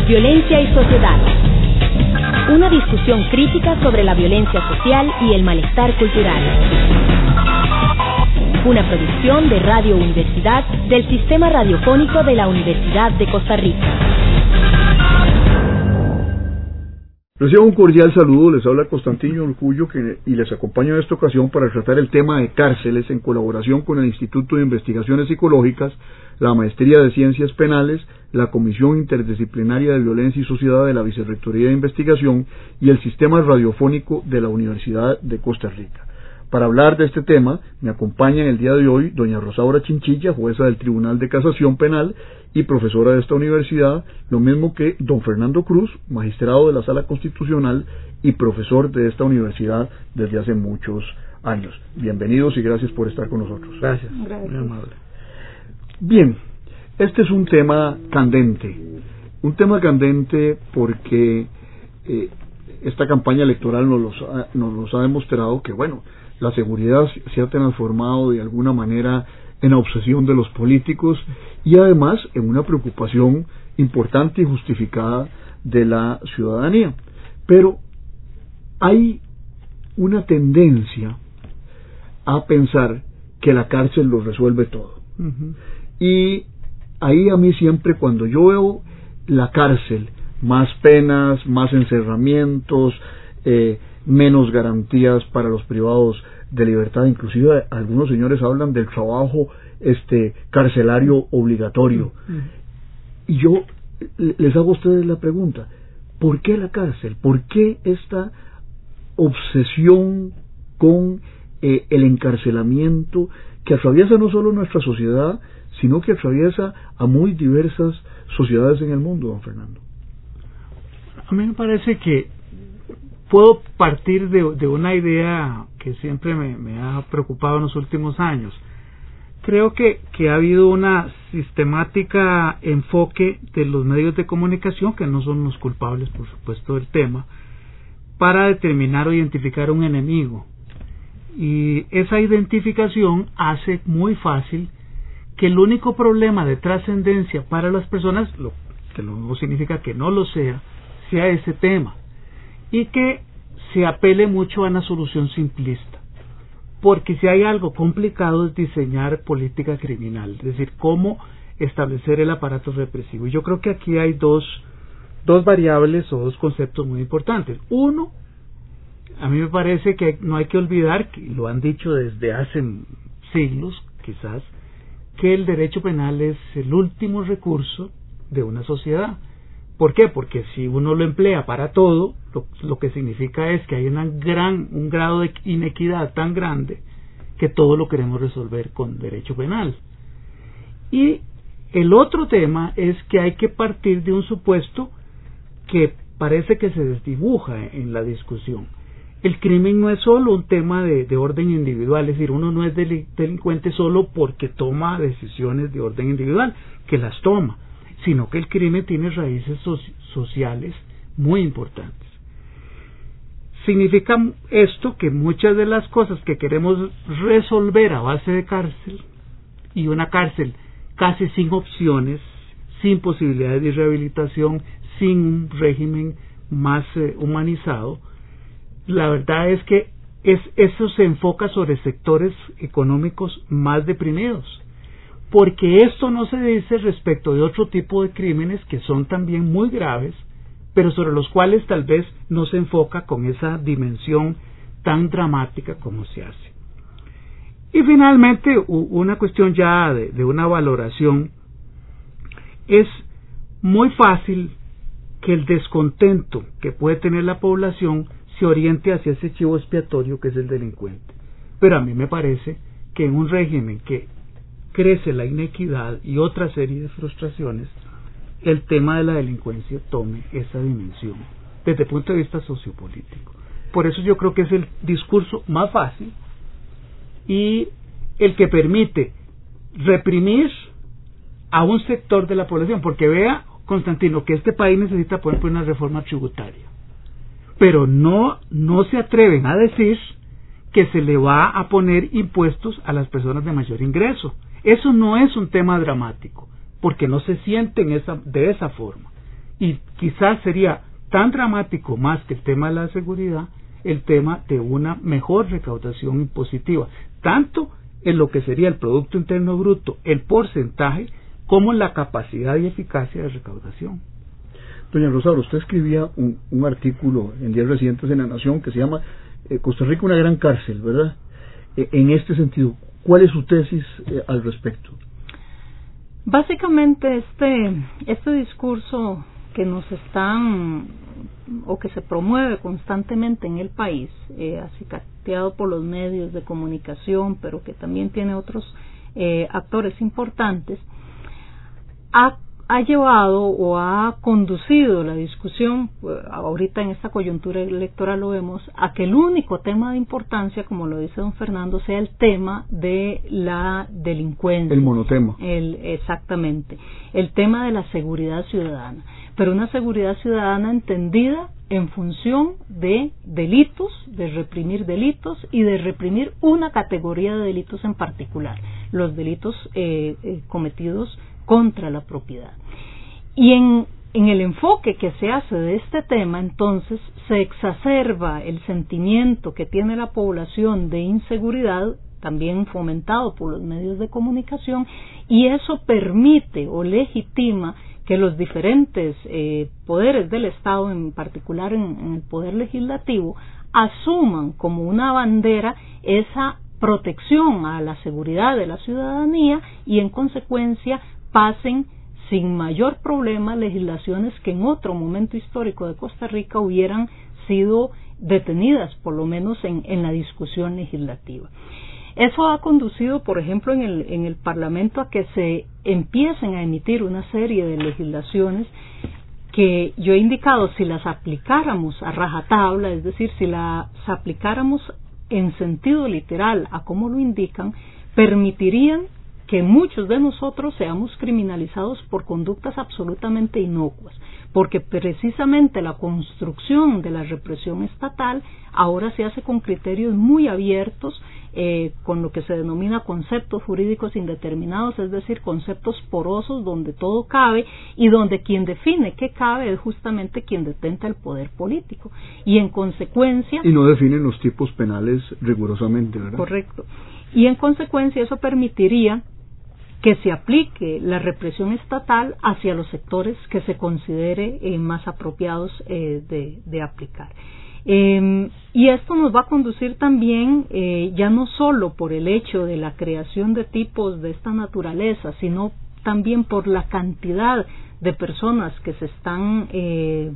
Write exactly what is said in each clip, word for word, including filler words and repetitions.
Violencia y sociedad. Una discusión crítica sobre la violencia social y el malestar cultural. Una producción de Radio Universidad del Sistema Radiofónico de la Universidad de Costa Rica. Recibo un cordial saludo, les habla Constantino Urcullo que, y les acompaño en esta ocasión para tratar el tema de cárceles en colaboración con el Instituto de Investigaciones Psicológicas, la Maestría de Ciencias Penales, la Comisión Interdisciplinaria de Violencia y Sociedad de la Vicerrectoría de Investigación y el Sistema Radiofónico de la Universidad de Costa Rica. Para hablar de este tema, me acompaña en el día de hoy doña Rosaura Chinchilla, jueza del Tribunal de Casación Penal y profesora de esta universidad, lo mismo que don Fernando Cruz, magistrado de la Sala Constitucional y profesor de esta universidad desde hace muchos años. Bienvenidos y gracias por estar con nosotros. Gracias, gracias. Muy amable. Bien, este es un tema candente, un tema candente porque eh, esta campaña electoral nos, los ha, nos los ha demostrado que, bueno, la seguridad se ha transformado de alguna manera en la obsesión de los políticos y además en una preocupación importante y justificada de la ciudadanía. Pero hay una tendencia a pensar que la cárcel lo resuelve todo. Uh-huh. Y ahí a mí siempre cuando yo veo la cárcel, más penas, más encerramientos, eh, menos garantías para los privados de libertad, inclusive algunos señores hablan del trabajo este carcelario obligatorio. Uh-huh. Y yo les hago a ustedes la pregunta, ¿por qué la cárcel? ¿Por qué esta obsesión con eh, el encarcelamiento que atraviesa no solo nuestra sociedad, sino que atraviesa a muy diversas sociedades en el mundo, don Fernando? A mí me parece que puedo partir de, de una idea que siempre me, me ha preocupado en los últimos años. Creo que, que ha habido una sistemática enfoque de los medios de comunicación, que no son los culpables, por supuesto, del tema, para determinar o identificar un enemigo. Y esa identificación hace muy fácil que el único problema de trascendencia para las personas, lo que no significa que no lo sea, sea ese tema. Y que se apele mucho a una solución simplista, porque si hay algo complicado es diseñar política criminal, es decir, cómo establecer el aparato represivo. Y yo creo que aquí hay dos, dos variables o dos conceptos muy importantes. Uno, a mí me parece que no hay que olvidar, que lo han dicho desde hace siglos quizás, que el derecho penal es el último recurso de una sociedad. ¿Por qué? Porque si uno lo emplea para todo, lo, lo que significa es que hay una gran, un grado de inequidad tan grande que todo lo queremos resolver con derecho penal. Y el otro tema es que hay que partir de un supuesto que parece que se desdibuja en la discusión. El crimen no es solo un tema de, de orden individual, es decir, uno no es delincuente solo porque toma decisiones de orden individual, que las toma, sino que el crimen tiene raíces so- sociales muy importantes. Significa esto que muchas de las cosas que queremos resolver a base de cárcel, y una cárcel casi sin opciones, sin posibilidades de rehabilitación, sin un régimen más eh, humanizado, la verdad es que es, eso se enfoca sobre sectores económicos más deprimidos. Porque esto no se dice respecto de otro tipo de crímenes que son también muy graves, pero sobre los cuales tal vez no se enfoca con esa dimensión tan dramática como se hace. Y finalmente, una cuestión ya de, de una valoración, es muy fácil que el descontento que puede tener la población se oriente hacia ese chivo expiatorio que es el delincuente. Pero a mí me parece que en un régimen que crece la inequidad y otra serie de frustraciones, el tema de la delincuencia tome esa dimensión desde el punto de vista sociopolítico. Por eso yo creo que es el discurso más fácil y el que permite reprimir a un sector de la población, porque vea, Constantino, que este país necesita, por ejemplo, una reforma tributaria, pero no, no se atreven a decir que se le va a poner impuestos a las personas de mayor ingreso. Eso no es un tema dramático, porque no se sienten esa, de esa forma. y quizás sería tan dramático más que el tema de la seguridad, el tema de una mejor recaudación impositiva, tanto en lo que sería el Producto Interno Bruto, el porcentaje, como en la capacidad y eficacia de recaudación. Doña Rosaura, usted escribía un, un artículo en días recientes en La Nación que se llama eh, Costa Rica una gran cárcel, ¿verdad? Eh, en este sentido, ¿cuál es su tesis eh, al respecto? Básicamente este este discurso que nos están o que se promueve constantemente en el país, eh, acicateado por los medios de comunicación, pero que también tiene otros eh, actores importantes, ha, ha llevado o ha conducido la discusión, ahorita en esta coyuntura electoral lo vemos, a que el único tema de importancia, como lo dice don Fernando, sea el tema de la delincuencia. El monotema. El, exactamente, el tema de la seguridad ciudadana, pero una seguridad ciudadana entendida en función de delitos, de reprimir delitos y de reprimir una categoría de delitos en particular, los delitos eh, eh, cometidos contra la propiedad. Y en, en el enfoque que se hace de este tema, entonces, se exacerba el sentimiento que tiene la población de inseguridad, también fomentado por los medios de comunicación, y eso permite o legitima que los diferentes eh, poderes del Estado, en particular en, en el poder legislativo, asuman como una bandera esa protección a la seguridad de la ciudadanía y en consecuencia pasen sin mayor problema legislaciones que en otro momento histórico de Costa Rica hubieran sido detenidas, por lo menos en, en la discusión legislativa. Eso ha conducido, por ejemplo, en el, en el Parlamento a que se empiecen a emitir una serie de legislaciones que yo he indicado, si las aplicáramos a rajatabla, es decir, si las aplicáramos en sentido literal a como lo indican, permitirían que muchos de nosotros seamos criminalizados por conductas absolutamente inocuas, porque precisamente la construcción de la represión estatal ahora se hace con criterios muy abiertos, eh, con lo que se denomina conceptos jurídicos indeterminados, es decir, conceptos porosos donde todo cabe y donde quien define qué cabe es justamente quien detenta el poder político. Y en consecuencia... Y no definen los tipos penales rigurosamente, ¿verdad? Correcto. Y en consecuencia eso permitiría que se aplique la represión estatal hacia los sectores que se considere eh, más apropiados eh, de, de aplicar. Eh, y esto nos va a conducir también, eh, ya no solo por el hecho de la creación de tipos de esta naturaleza, sino también por la cantidad de personas que se están eh,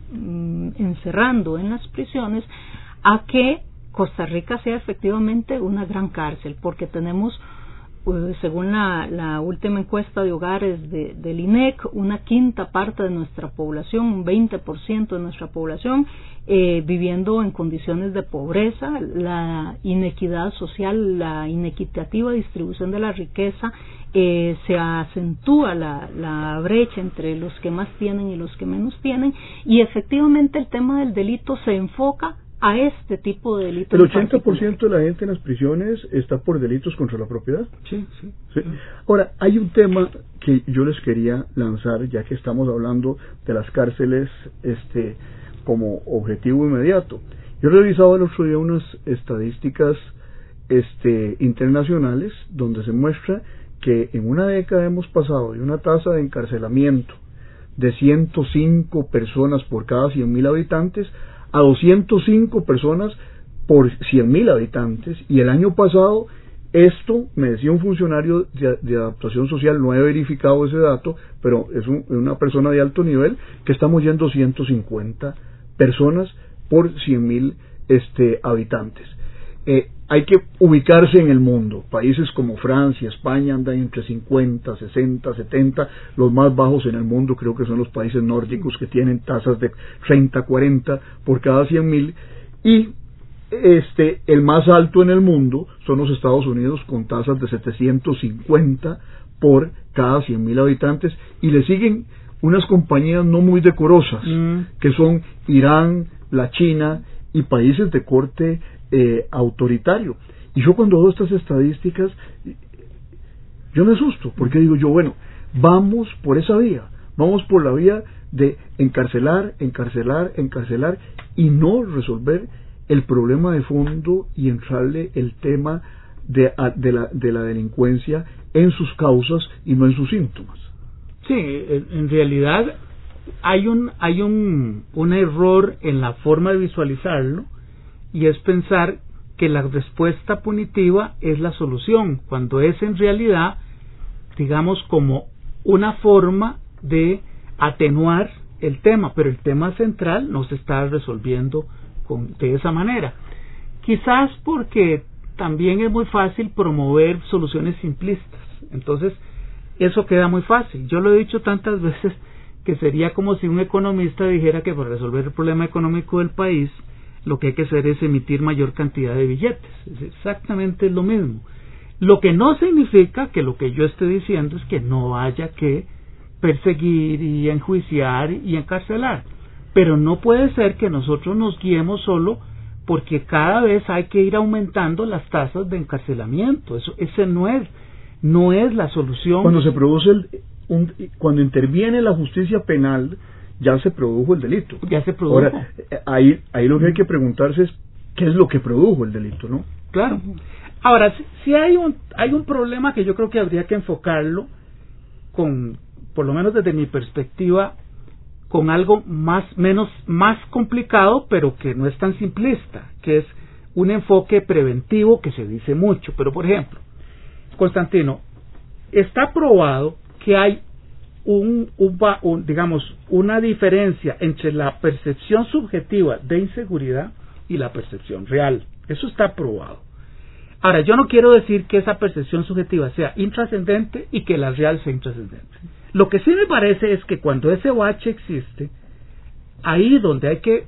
encerrando en las prisiones, a que Costa Rica sea efectivamente una gran cárcel, porque tenemos, según la, la última encuesta de hogares de, del I N E C, una quinta parte de nuestra población, un veinte por ciento de nuestra población, eh, viviendo en condiciones de pobreza. La inequidad social, la inequitativa distribución de la riqueza, eh, se acentúa la, la brecha entre los que más tienen y los que menos tienen, y efectivamente el tema del delito se enfoca a este tipo de delitos. El ochenta por ciento de la gente en las prisiones está por delitos contra la propiedad. Sí, sí, sí. Ahora, hay un tema que yo les quería lanzar, ya que estamos hablando de las cárceles este, como objetivo inmediato. Yo he revisado el otro día unas estadísticas este, internacionales donde se muestra que en una década hemos pasado de una tasa de encarcelamiento de ciento cinco personas por cada cien mil habitantes a doscientas cinco personas por cien mil habitantes, y el año pasado, esto me decía un funcionario de, de adaptación social, no he verificado ese dato, pero es un, una persona de alto nivel, que estamos yendo ciento cincuenta personas por cien mil este, habitantes. Eh, hay que ubicarse en el mundo. Países como Francia, España andan entre cincuenta, sesenta, setenta. Los más bajos en el mundo creo que son los países nórdicos, que tienen tasas de treinta, cuarenta por cada cien mil. Y este el más alto en el mundo son los Estados Unidos, con tasas de setecientos cincuenta por cada cien mil habitantes. Y le siguen unas compañías no muy decorosas, mm. que son Irán, la China y países de corte Eh, autoritario. Y yo cuando veo estas estadísticas, yo me asusto, porque digo yo, bueno, vamos por esa vía, Vamos por la vía de encarcelar, encarcelar, encarcelar y no resolver el problema de fondo y entrarle el tema de, de, la, de la delincuencia en sus causas y no en sus síntomas. Sí, en realidad hay un hay un, un error en la forma de visualizarlo, y es pensar que la respuesta punitiva es la solución, cuando es en realidad, digamos, como una forma de atenuar el tema, pero el tema central no se está resolviendo con, de esa manera. Quizás porque también es muy fácil promover soluciones simplistas, entonces eso queda muy fácil. Yo lo he dicho tantas veces que sería como si un economista dijera que para resolver el problema económico del país lo que hay que hacer es emitir mayor cantidad de billetes. Es exactamente lo mismo. Lo que no significa que lo que yo esté diciendo es que no haya que perseguir y enjuiciar y encarcelar, pero no puede ser que nosotros nos guiemos solo porque cada vez hay que ir aumentando las tasas de encarcelamiento. Eso, ese no es no es la solución. Cuando se produce el, un, cuando interviene la justicia penal, ya se produjo el delito. Ya se produjo. Ahora, ahí, ahí lo que hay que preguntarse es qué es lo que produjo el delito, ¿no? Claro. Ahora, si, si hay un hay un problema que yo creo que habría que enfocarlo con, por lo menos desde mi perspectiva, con algo más menos más complicado, pero que no es tan simplista, que es un enfoque preventivo que se dice mucho. Pero, por ejemplo, Constantino, está probado que hay un, un, un digamos una diferencia entre la percepción subjetiva de inseguridad y la percepción real. Eso está probado. Ahora, yo no quiero decir que esa percepción subjetiva sea intrascendente y que la real sea intrascendente. Lo que sí me parece es que cuando ese bache existe, ahí donde hay que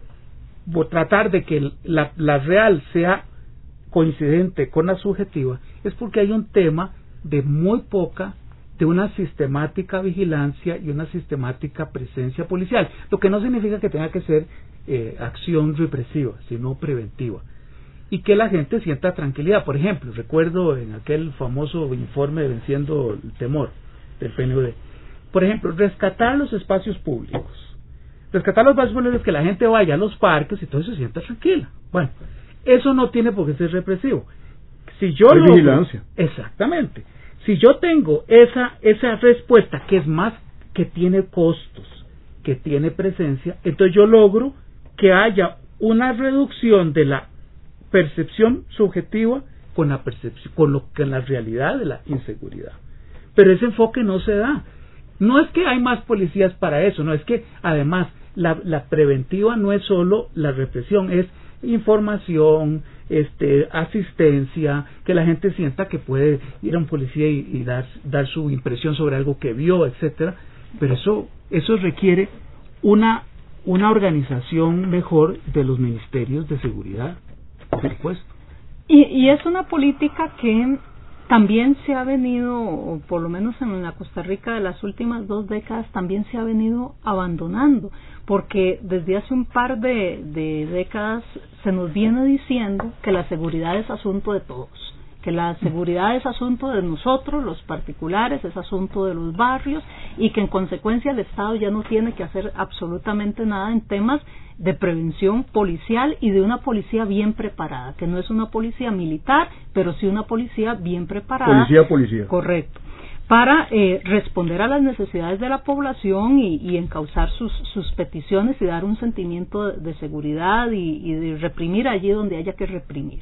tratar de que la, la real sea coincidente con la subjetiva, es porque hay un tema de muy poca, de una sistemática vigilancia y una sistemática presencia policial, lo que no significa que tenga que ser eh, acción represiva, sino preventiva, y que la gente sienta tranquilidad. Por ejemplo, recuerdo en aquel famoso informe de Venciendo el Temor del P N U D, por ejemplo, rescatar los espacios públicos. Rescatar los espacios públicos es que la gente vaya a los parques y todo se sienta tranquila. Bueno, eso no tiene por qué ser represivo. Si yo Hay logro, vigilancia. Exactamente. Si yo tengo esa esa respuesta que es más, que tiene costos, que tiene presencia, entonces yo logro que haya una reducción de la percepción subjetiva con la percepción, con lo que en la realidad de la inseguridad. Pero ese enfoque no se da. No es que hay más policías para eso, no es que además la, la preventiva no es solo la represión, es información, este, asistencia, que la gente sienta que puede ir a un policía y, y dar, dar su impresión sobre algo que vio, etcétera. Pero eso, eso requiere una, una organización mejor de los ministerios de seguridad, por supuesto. Y, y es una política que también se ha venido, o por lo menos en la Costa Rica de las últimas dos décadas, también se ha venido abandonando, porque desde hace un par de, de décadas se nos viene diciendo que la seguridad es asunto de todos, que la seguridad es asunto de nosotros, los particulares, es asunto de los barrios, y que en consecuencia el Estado ya no tiene que hacer absolutamente nada en temas de prevención policial y de una policía bien preparada, que no es una policía militar, pero sí una policía bien preparada. Policía, policía. Correcto. Para eh, responder a las necesidades de la población y, y encauzar sus, sus peticiones y dar un sentimiento de, de seguridad y, y de reprimir allí donde haya que reprimir.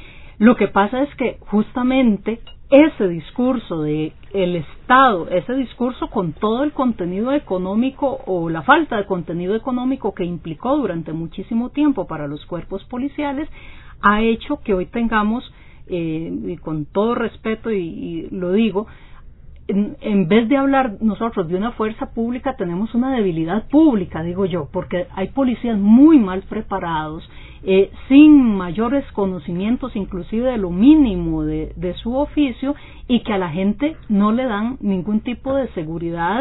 Lo que pasa es que justamente ese discurso de el Estado, ese discurso con todo el contenido económico o la falta de contenido económico que implicó durante muchísimo tiempo para los cuerpos policiales, ha hecho que hoy tengamos, eh, y con todo respeto y, y lo digo, en, en vez de hablar nosotros de una fuerza pública, tenemos una debilidad pública, digo yo, porque hay policías muy mal preparados, eh, sin mayores conocimientos inclusive de lo mínimo de, de su oficio, y que a la gente no le dan ningún tipo de seguridad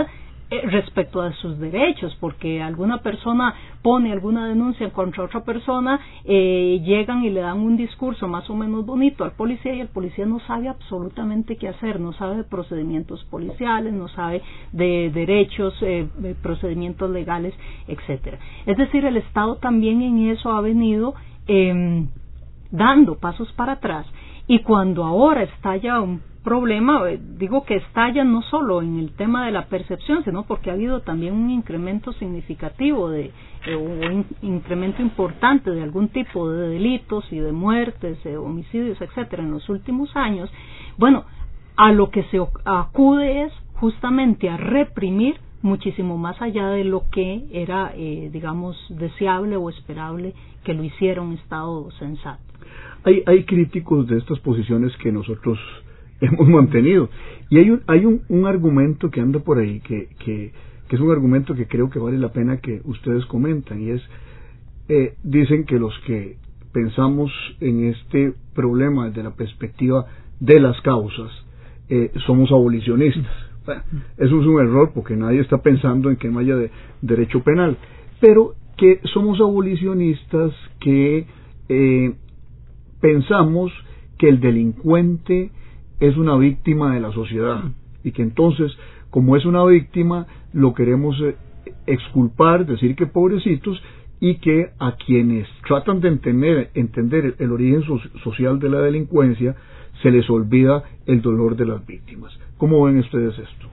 eh, respecto a sus derechos, porque alguna persona pone alguna denuncia contra otra persona, eh, llegan y le dan un discurso más o menos bonito al policía, y el policía no sabe absolutamente qué hacer, no sabe de procedimientos policiales, no sabe de derechos, eh, de procedimientos legales, etcétera. Es decir, el Estado también en eso ha venido eh, dando pasos para atrás, y cuando ahora estalla un problema, eh, digo que estalla no solo en el tema de la percepción, sino porque ha habido también un incremento significativo de eh, un incremento importante de algún tipo de delitos y de muertes, de homicidios, etcétera, en los últimos años. Bueno, a lo que se acude es justamente a reprimir muchísimo más allá de lo que era, eh, digamos, deseable o esperable que lo hiciera un Estado sensato. Hay, hay críticos de estas posiciones que nosotros hemos mantenido, y hay un, hay un, un argumento que anda por ahí que, que, que es un argumento que creo que vale la pena que ustedes comentan, y es, eh, dicen que los que pensamos en este problema desde la perspectiva de las causas, eh, somos abolicionistas. Bueno, eso es un error, porque nadie está pensando en que no haya de, derecho penal, pero que somos abolicionistas que eh, pensamos que el delincuente es una víctima de la sociedad, y que entonces, como es una víctima, lo queremos eh, exculpar, decir que pobrecitos, y que a quienes tratan de entender, entender el, el origen so social de la delincuencia, se les olvida el dolor de las víctimas. ¿Cómo ven ustedes esto?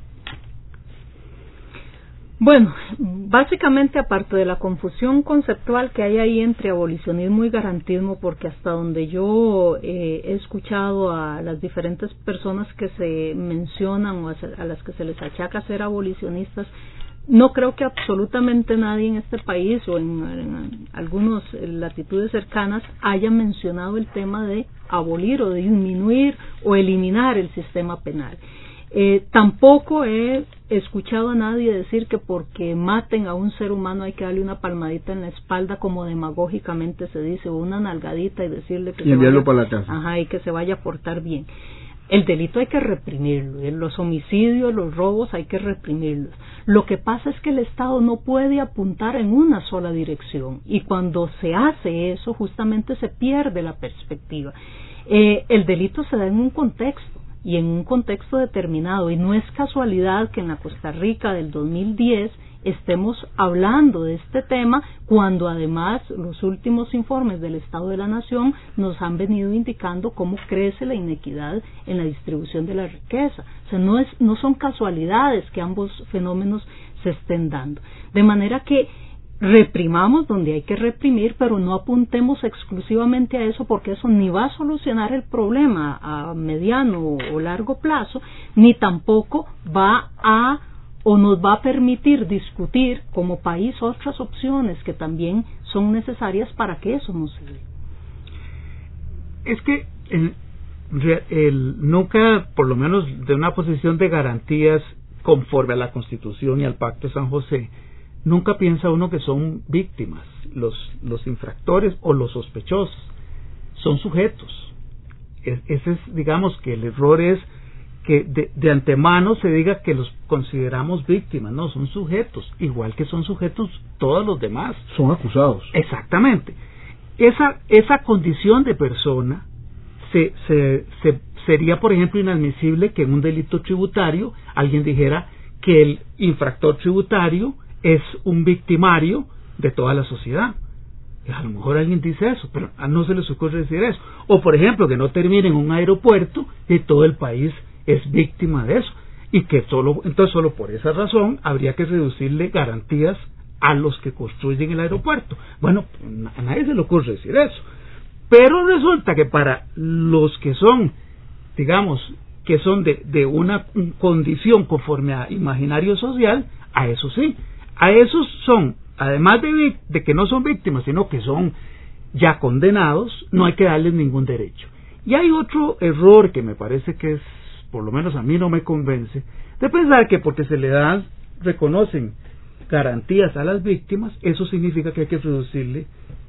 Bueno, básicamente, aparte de la confusión conceptual que hay ahí entre abolicionismo y garantismo, porque hasta donde yo eh, he escuchado a las diferentes personas que se mencionan o a las que se les achaca ser abolicionistas, no creo que absolutamente nadie en este país o en, en algunas latitudes cercanas haya mencionado el tema de abolir o de disminuir o eliminar el sistema penal. Eh, tampoco he escuchado a nadie decir que porque maten a un ser humano hay que darle una palmadita en la espalda, como demagógicamente se dice, o una nalgadita y decirle que y enviarlo se vaya, para la casa. Ajá, y que se vaya a portar bien. El delito hay que reprimirlo, los homicidios, los robos hay que reprimirlos. Lo que pasa es que el Estado no puede apuntar en una sola dirección, y cuando se hace eso justamente se pierde la perspectiva. Eh, el delito se da en un contexto, y en un contexto determinado, y no es casualidad que en la Costa Rica del dos mil diez estemos hablando de este tema, cuando además los últimos informes del Estado de la Nación nos han venido indicando cómo crece la inequidad en la distribución de la riqueza. O sea, no es, no son casualidades que ambos fenómenos se estén dando. De manera que reprimamos donde hay que reprimir, pero no apuntemos exclusivamente a eso, porque eso ni va a solucionar el problema a mediano o largo plazo, ni tampoco va a o nos va a permitir discutir como país otras opciones que también son necesarias para que eso no se dé. Es que el, el, nunca, por lo menos de una posición de garantías conforme a la Constitución y al Pacto de San José, nunca piensa uno que son víctimas los, los infractores o los sospechosos, son sujetos. Es, ese es, digamos, que el error es que de, de antemano se diga que los consideramos víctimas. No, son sujetos, igual que son sujetos todos los demás. Son acusados. Exactamente. Esa, esa condición de persona se, se, se, sería, por ejemplo, inadmisible que en un delito tributario alguien dijera que el infractor tributario es un victimario de toda la sociedad. A lo mejor alguien dice eso, pero no se les ocurre decir eso. O, por ejemplo, que no termine en un aeropuerto y todo el país es víctima de eso, y que solo, entonces solo por esa razón habría que reducirle garantías a los que construyen el aeropuerto. Bueno, a nadie se le ocurre decir eso, pero resulta que para los que son, digamos, que son de, de una condición conforme a imaginario social, a eso sí, a esos son, además de, de que no son víctimas, sino que son ya condenados, no hay que darles ningún derecho. Y hay otro error que me parece que es, por lo menos a mí no me convence, de pensar que porque se le dan, reconocen garantías a las víctimas, eso significa que hay que reducirle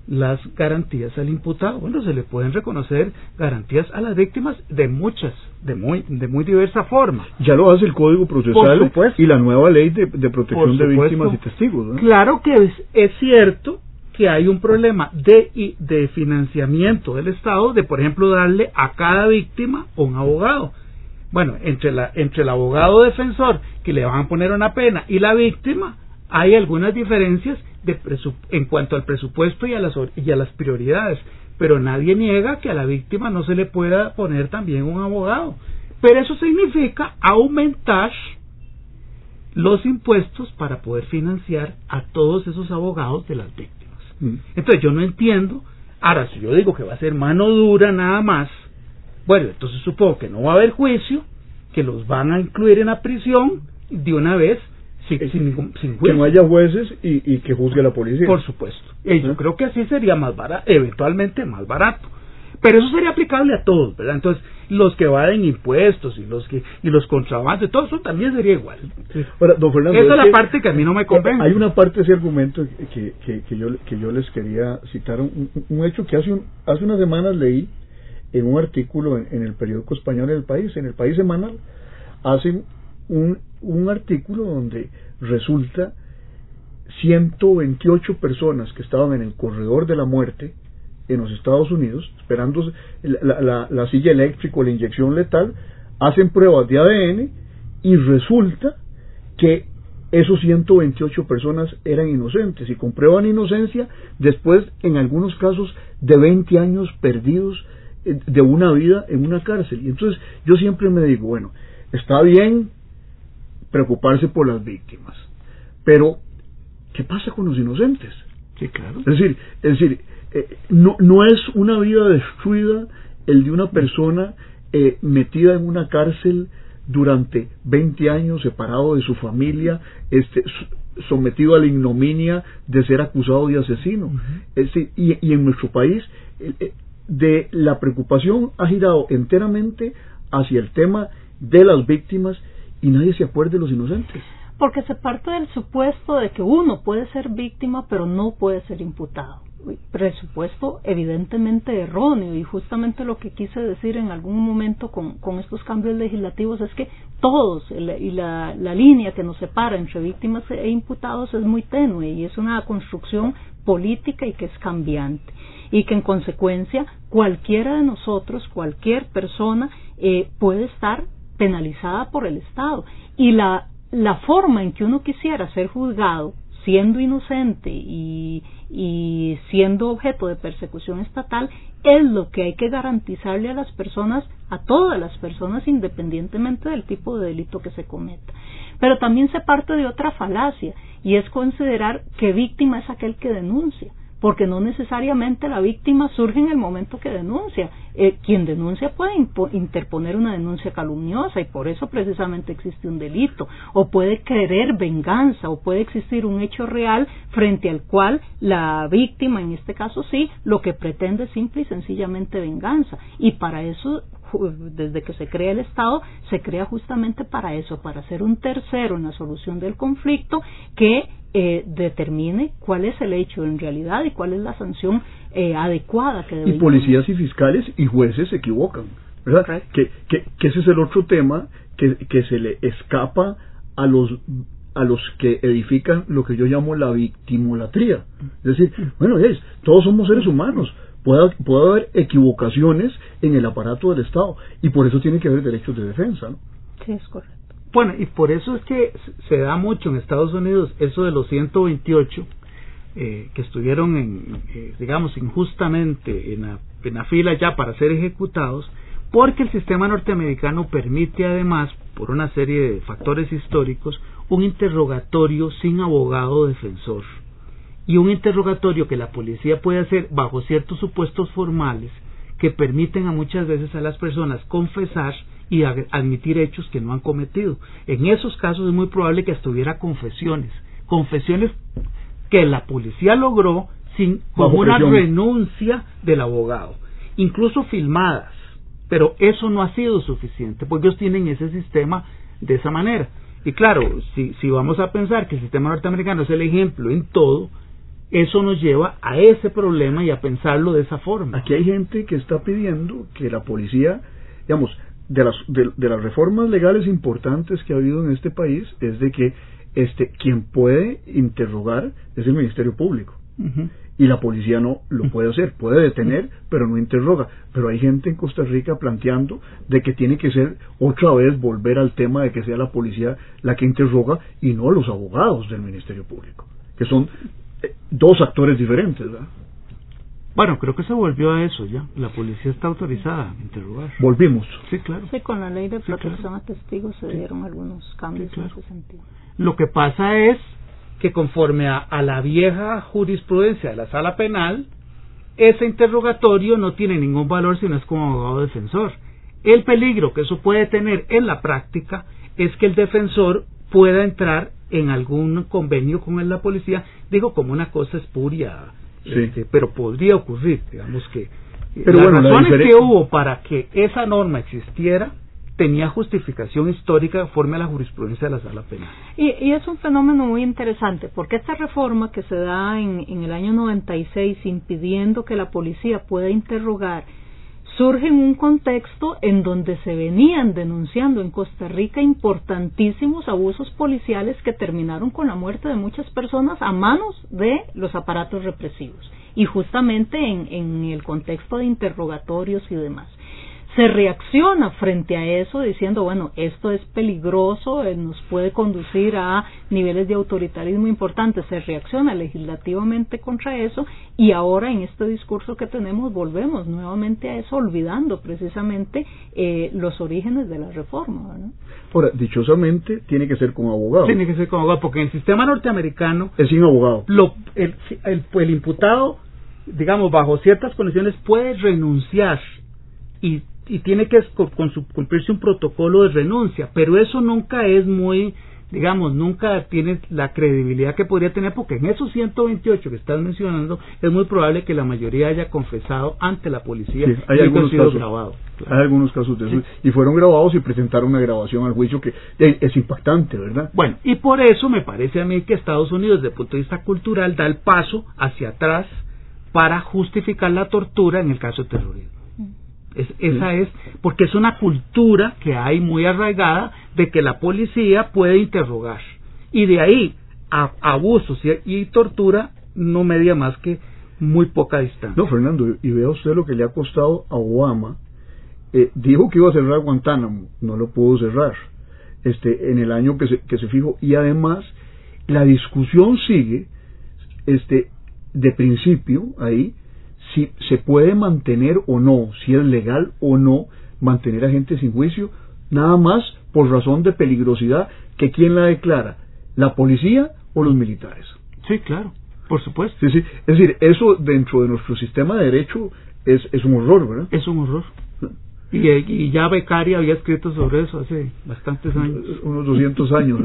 las garantías al imputado. Bueno, se le pueden reconocer garantías a las víctimas de muchas, de muy, de muy diversa forma. Ya lo hace el Código Procesal y la nueva ley de, de protección de víctimas y testigos, ¿no? Claro que es, es cierto que hay un problema de, de financiamiento del Estado, de por ejemplo darle a cada víctima un abogado. Bueno, entre la entre el abogado defensor que le van a poner una pena y la víctima hay algunas diferencias de presup- en cuanto al presupuesto y a las y a las prioridades, pero nadie niega que a la víctima no se le pueda poner también un abogado. Pero eso significa aumentar los impuestos para poder financiar a todos esos abogados de las víctimas. Mm. Entonces yo no entiendo. Ahora, si yo digo que va a ser mano dura nada más, bueno, entonces supongo que no va a haber juicio, que los van a incluir en la prisión de una vez, sin, sin, ningún, sin juicio. Que no haya jueces y, y que juzgue la policía. Por supuesto. Y yo ¿Eh? creo que así sería más barato, eventualmente más barato. Pero eso sería aplicable a todos, ¿verdad? Entonces, los que evaden impuestos y los que y los contrabandos, todo eso también sería igual. Sí. Ahora, don Fernando, esa es la que, parte que a mí no me convence. Hay una parte de ese argumento que, que, que, yo, que yo les quería citar, un, un hecho que hace, un, hace unas semanas leí en un artículo en, en el periódico español El País, en El País Semanal, hacen un, un artículo donde resulta ciento veintiocho personas que estaban en el corredor de la muerte en los Estados Unidos, esperando la, la, la silla eléctrica o la inyección letal, hacen pruebas de A D N y resulta que esos ciento veintiocho personas eran inocentes y comprueban inocencia después, en algunos casos, de veinte años perdidos de una vida en una cárcel. Y entonces yo siempre me digo, bueno, está bien preocuparse por las víctimas, pero ¿qué pasa con los inocentes? Sí, claro. Es decir, es decir, eh, no no es una vida destruida el de una persona eh, metida en una cárcel durante veinte años, separado de su familia, este sometido a la ignominia de ser acusado de asesino. Uh-huh. Es decir, y, y en nuestro país eh, de la preocupación ha girado enteramente hacia el tema de las víctimas y nadie se acuerda de los inocentes. Porque se parte del supuesto de que uno puede ser víctima pero no puede ser imputado. Presupuesto evidentemente erróneo, y justamente lo que quise decir en algún momento con, con estos cambios legislativos es que todos, y la, la línea que nos separa entre víctimas e imputados es muy tenue y es una construcción política y que es cambiante, y que en consecuencia cualquiera de nosotros, cualquier persona eh, puede estar penalizada por el Estado, y la, la forma en que uno quisiera ser juzgado siendo inocente y, y siendo objeto de persecución estatal es lo que hay que garantizarle a las personas, a todas las personas, independientemente del tipo de delito que se cometa. Pero también se parte de otra falacia, y es considerar que víctima es aquel que denuncia, porque no necesariamente la víctima surge en el momento que denuncia. Eh, quien denuncia puede impo- interponer una denuncia calumniosa y por eso precisamente existe un delito, o puede querer venganza, o puede existir un hecho real frente al cual la víctima, en este caso sí, lo que pretende es simple y sencillamente venganza, y para eso, desde que se crea el Estado, se crea justamente para eso, para ser un tercero en la solución del conflicto que eh, determine cuál es el hecho en realidad y cuál es la sanción eh, adecuada que debe. Y policías y fiscales y jueces se equivocan, ¿verdad? Okay. Que, que, que ese es el otro tema que, que se le escapa a los a los que edifican lo que yo llamo la victimolatría. Es decir, bueno, es, todos somos seres humanos. Puede, puede haber equivocaciones en el aparato del Estado y por eso tiene que haber derechos de defensa, ¿no? Sí, es correcto. Bueno, y por eso es que se da mucho en Estados Unidos eso de los ciento veintiocho eh, que estuvieron, en, eh, digamos, injustamente en la, en la fila ya para ser ejecutados, porque el sistema norteamericano permite además, por una serie de factores históricos, un interrogatorio sin abogado defensor. Y un interrogatorio que la policía puede hacer bajo ciertos supuestos formales que permiten a muchas veces a las personas confesar y admitir hechos que no han cometido. En esos casos es muy probable que hasta hubiera confesiones, confesiones que la policía logró sin con una renuncia del abogado, incluso filmadas, pero eso no ha sido suficiente, porque ellos tienen ese sistema de esa manera. Y claro, si, si vamos a pensar que el sistema norteamericano es el ejemplo en todo, eso nos lleva a ese problema y a pensarlo de esa forma. Aquí hay gente que está pidiendo que la policía, digamos, de las de, de las reformas legales importantes que ha habido en este país, es de que este quien puede interrogar es el Ministerio Público. Uh-huh. Y la policía no lo puede hacer, puede detener, pero no interroga. Pero hay gente en Costa Rica planteando de que tiene que ser otra vez volver al tema de que sea la policía la que interroga y no los abogados del Ministerio Público, que son eh, dos actores diferentes, ¿verdad? Bueno, creo que se volvió a eso ya. La policía está autorizada a interrogar. Volvimos. Sí, claro. Sí, con la ley de protección sí, claro. a testigos se sí. dieron algunos cambios sí, claro. en ese sentido. Lo que pasa es que conforme a, a la vieja jurisprudencia de la sala penal, ese interrogatorio no tiene ningún valor si no es como abogado defensor. El peligro que eso puede tener en la práctica es que el defensor pueda entrar en algún convenio con la policía, digo como una cosa espuria, sí. este, pero podría ocurrir, digamos que pero las bueno, razones la diferencia... que hubo para que esa norma existiera tenía justificación histórica conforme a la jurisprudencia de la sala penal. Y, y es un fenómeno muy interesante, porque esta reforma que se da en, en el año noventa y seis, impidiendo que la policía pueda interrogar, surge en un contexto en donde se venían denunciando en Costa Rica importantísimos abusos policiales que terminaron con la muerte de muchas personas a manos de los aparatos represivos, y justamente en, en el contexto de interrogatorios y demás. Se reacciona frente a eso diciendo, bueno, esto es peligroso, eh, nos puede conducir a niveles de autoritarismo importantes. Se reacciona legislativamente contra eso y ahora en este discurso que tenemos volvemos nuevamente a eso, olvidando precisamente eh, los orígenes de la reforma, ¿no? Ahora, dichosamente, tiene que ser con abogado. Tiene que ser con abogado, porque en el sistema norteamericano es sin abogado. Lo, el, el, el imputado, digamos, bajo ciertas condiciones puede renunciar y y tiene que con, con su, cumplirse un protocolo de renuncia, pero eso nunca es muy, digamos, nunca tiene la credibilidad que podría tener, porque en esos ciento veintiocho que estás mencionando, es muy probable que la mayoría haya confesado ante la policía. Sí, hay y algunos sido casos, grabado, claro. Hay algunos casos de eso, sí. Y fueron grabados y presentaron una grabación al juicio que es impactante, ¿verdad? Bueno, y por eso me parece a mí que Estados Unidos, desde el punto de vista cultural, da el paso hacia atrás para justificar la tortura en el caso de terrorismo. Es, esa es, porque es una cultura que hay muy arraigada de que la policía puede interrogar, y de ahí a abusos y, y tortura no media más que muy poca distancia. No, Fernando, y vea usted lo que le ha costado a Obama. Eh, dijo que iba a cerrar Guantánamo, no lo pudo cerrar este en el año que se, que se fijó, y además la discusión sigue este de principio ahí, si se puede mantener o no, si es legal o no mantener a gente sin juicio, nada más por razón de peligrosidad, que quién la declara, la policía o los militares. Sí, claro, por supuesto. Sí, sí. Es decir, eso dentro de nuestro sistema de derecho es, es un horror, ¿verdad? Es un horror. Y, y ya Beccaria había escrito sobre eso hace bastantes años. Unos doscientos años.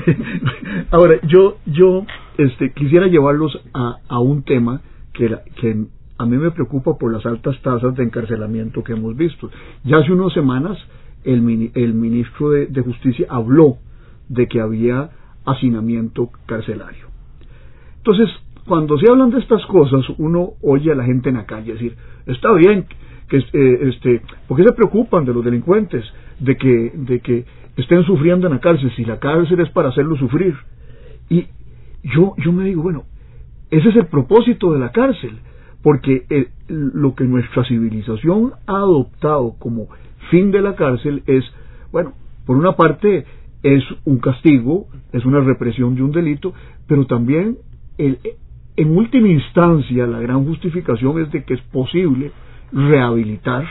Ahora, yo yo este quisiera llevarlos a, a un tema que, la, que a mí me preocupa por las altas tasas de encarcelamiento que hemos visto. Ya hace unas semanas el, mini, el ministro de, de Justicia habló de que había hacinamiento carcelario. Entonces, cuando se hablan de estas cosas, uno oye a la gente en la calle decir, está bien, que eh, este, ¿por qué se preocupan de los delincuentes? De que, de que estén sufriendo en la cárcel, si la cárcel es para hacerlos sufrir. Y yo, yo me digo, bueno, ese es el propósito de la cárcel, porque eh, lo que nuestra civilización ha adoptado como fin de la cárcel es, bueno, por una parte es un castigo, es una represión de un delito, pero también el, en última instancia la gran justificación es de que es posible rehabilitar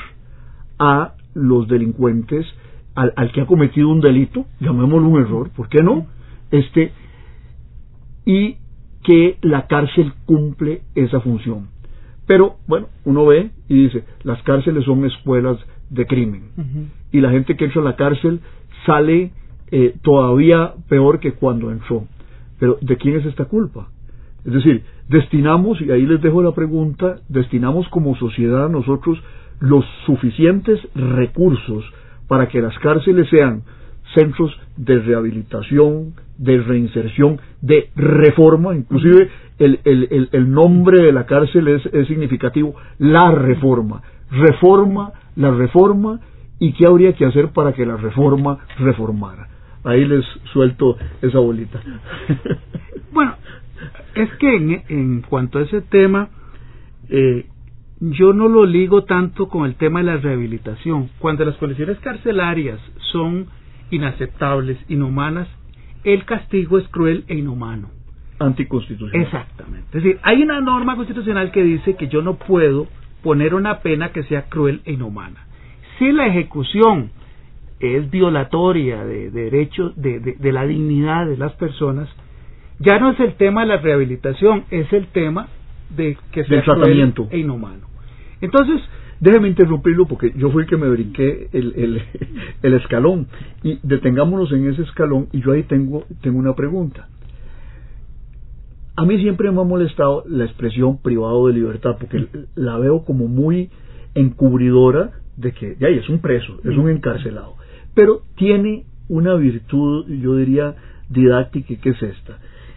a los delincuentes, al, al que ha cometido un delito, llamémoslo un error, ¿por qué no? Este, y que la cárcel cumple esa función. Pero, bueno, uno ve y dice, las cárceles son escuelas de crimen. Uh-huh. Y la gente que entra a la cárcel sale eh, todavía peor que cuando entró. Pero, ¿de quién es esta culpa? Es decir, destinamos, y ahí les dejo la pregunta, destinamos como sociedad nosotros los suficientes recursos para que las cárceles sean centros de rehabilitación, de reinserción, de reforma, inclusive el, el, el, el nombre de la cárcel es, es significativo, la reforma, reforma, la reforma, y qué habría que hacer para que la reforma reformara. Ahí les suelto esa bolita. Bueno, es que en, en cuanto a ese tema, eh, yo no lo ligo tanto con el tema de la rehabilitación. Cuando las condiciones carcelarias son inaceptables, inhumanas, el castigo es cruel e inhumano. Anticonstitucional. Exactamente. Es decir, hay una norma constitucional que dice que yo no puedo poner una pena que sea cruel e inhumana. Si la ejecución es violatoria de, de derechos, de, de, de la dignidad de las personas, ya no es el tema de la rehabilitación, es el tema de que sea cruel e inhumano. Entonces, déjeme interrumpirlo porque yo fui el que me brinqué el, el, el escalón, y detengámonos en ese escalón, y yo ahí tengo, tengo una pregunta. A mí siempre me ha molestado la expresión privado de libertad, porque la veo como muy encubridora de que ya es un preso, es un encarcelado, pero tiene una virtud, yo diría, didáctica, que es esta,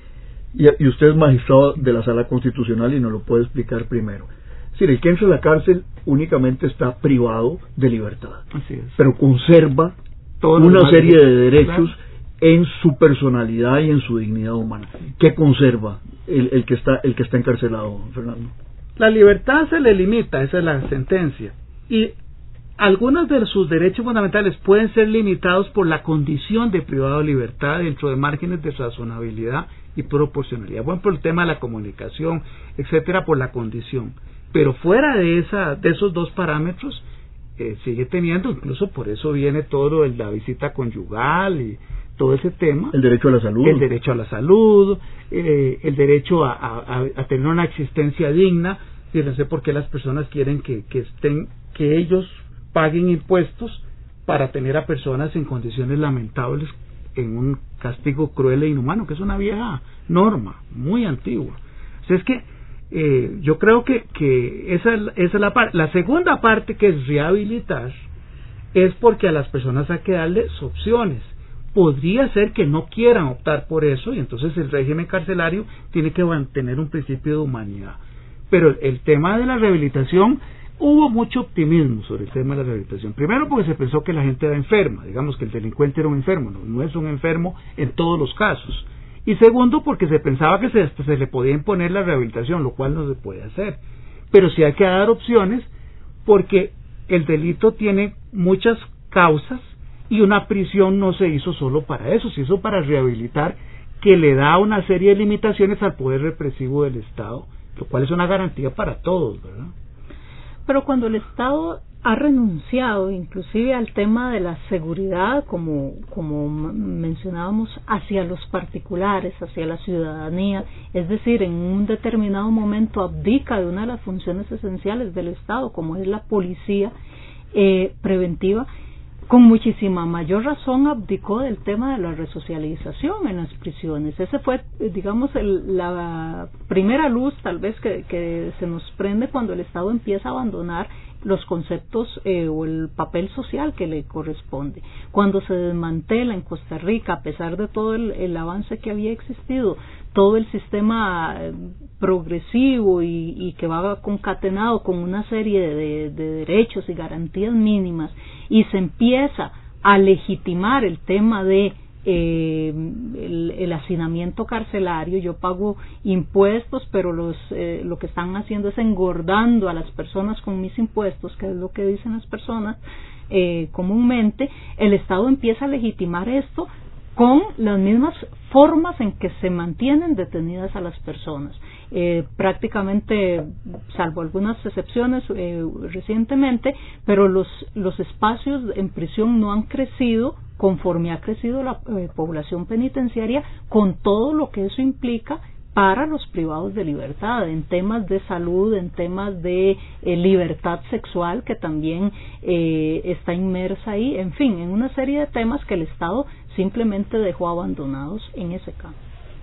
y, y usted es magistrado de la Sala Constitucional y nos lo puede explicar primero. Es decir, el que entra a la cárcel únicamente está privado de libertad. Así es. Pero conserva Todo una serie de derechos, claro, en su personalidad y en su dignidad humana. ¿Qué conserva el, el que está el que está encarcelado, Fernando? La libertad se le limita, esa es la sentencia, y algunos de sus derechos fundamentales pueden ser limitados por la condición de privado de libertad dentro de márgenes de razonabilidad y proporcionalidad. Bueno, por el tema de la comunicación, etcétera, por la condición. Pero fuera de esa, de esos dos parámetros, eh, sigue teniendo, incluso por eso viene todo lo de la visita conyugal y todo ese tema. El derecho a la salud. El derecho a la salud, eh, el derecho a, a, a tener una existencia digna. Y no sé por qué las personas quieren que, que estén, que ellos paguen impuestos para tener a personas en condiciones lamentables en un castigo cruel e inhumano, que es una vieja norma, muy antigua. O sea, es que eh, yo creo que, que esa, esa es la parte. La segunda parte, que es rehabilitar, es porque a las personas hay que darles opciones. Podría ser que no quieran optar por eso, y entonces el régimen carcelario tiene que mantener un principio de humanidad. Pero el tema de la rehabilitación, hubo mucho optimismo sobre el tema de la rehabilitación. Primero porque se pensó que la gente era enferma, digamos que el delincuente era un enfermo, no, no es un enfermo en todos los casos. Y segundo porque se pensaba que se, se le podía imponer la rehabilitación, lo cual no se puede hacer. Pero sí hay que dar opciones, porque el delito tiene muchas causas y una prisión no se hizo solo para eso, se hizo para rehabilitar, que le da una serie de limitaciones al poder represivo del Estado, lo cual es una garantía para todos, ¿verdad? Pero cuando el Estado ha renunciado inclusive al tema de la seguridad, como, como mencionábamos, hacia los particulares, hacia la ciudadanía, es decir, en un determinado momento abdica de una de las funciones esenciales del Estado, como es la policía eh, preventiva, con muchísima mayor razón abdicó del tema de la resocialización en las prisiones. Ese fue, digamos, el, la primera luz tal vez que, que se nos prende cuando el Estado empieza a abandonar los conceptos eh, o el papel social que le corresponde. Cuando se desmantela en Costa Rica, a pesar de todo el, el avance que había existido, todo el sistema progresivo y, y que va concatenado con una serie de, de derechos y garantías mínimas, y se empieza a legitimar el tema de eh, el, el hacinamiento carcelario. Yo pago impuestos, pero los eh, lo que están haciendo es engordando a las personas con mis impuestos, que es lo que dicen las personas eh, comúnmente. El Estado empieza a legitimar esto con las mismas formas en que se mantienen detenidas a las personas. Eh, prácticamente, salvo algunas excepciones eh, recientemente, pero los, los espacios en prisión no han crecido conforme ha crecido la eh, población penitenciaria, con todo lo que eso implica para los privados de libertad, en temas de salud, en temas de eh, libertad sexual, que también eh, está inmersa ahí, en fin, en una serie de temas que el Estado simplemente dejó abandonados en ese campo.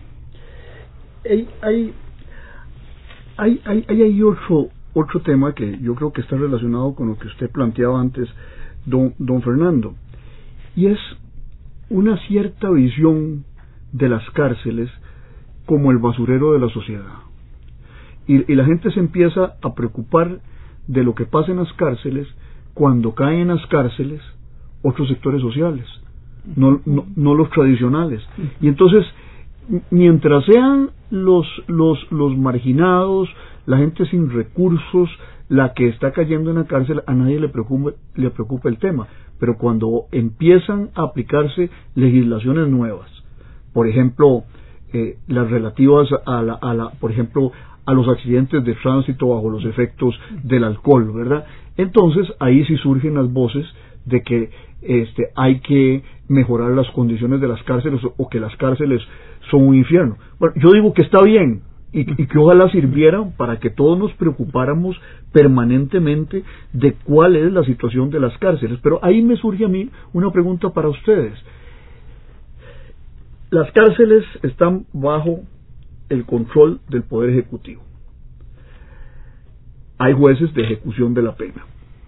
Hay, hay, hay, hay, hay otro, otro tema que yo creo que está relacionado con lo que usted planteaba antes, don, don Fernando, y es una cierta visión de las cárceles como el basurero de la sociedad. Y, y la gente se empieza a preocupar de lo que pasa en las cárceles cuando caen en las cárceles otros sectores sociales, no, no, no los tradicionales. Y entonces, mientras sean los, los, los marginados, la gente sin recursos, la que está cayendo en la cárcel, a nadie le preocupa, le preocupa el tema. Pero cuando empiezan a aplicarse legislaciones nuevas, por ejemplo, eh, las relativas a la, a la, por ejemplo, a los accidentes de tránsito bajo los efectos del alcohol, ¿verdad? Entonces ahí sí surgen las voces de que este, hay que mejorar las condiciones de las cárceles o, o que las cárceles son un infierno. Bueno, yo digo que está bien y, y que ojalá sirviera para que todos nos preocupáramos permanentemente de cuál es la situación de las cárceles. Pero ahí me surge a mí una pregunta para ustedes. Las cárceles están bajo el control del Poder Ejecutivo. Hay jueces de ejecución de la pena.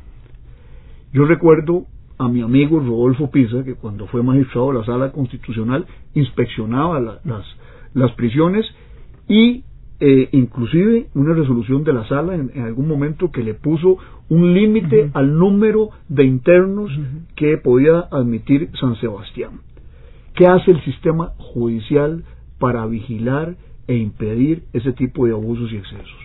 Yo recuerdo a mi amigo Rodolfo Pisa, que cuando fue magistrado de la Sala Constitucional inspeccionaba la, las, las prisiones y eh, inclusive una resolución de la Sala en, en algún momento que le puso un límite uh-huh. al número de internos uh-huh. que podía admitir San Sebastián. ¿Qué hace el sistema judicial para vigilar e impedir ese tipo de abusos y excesos?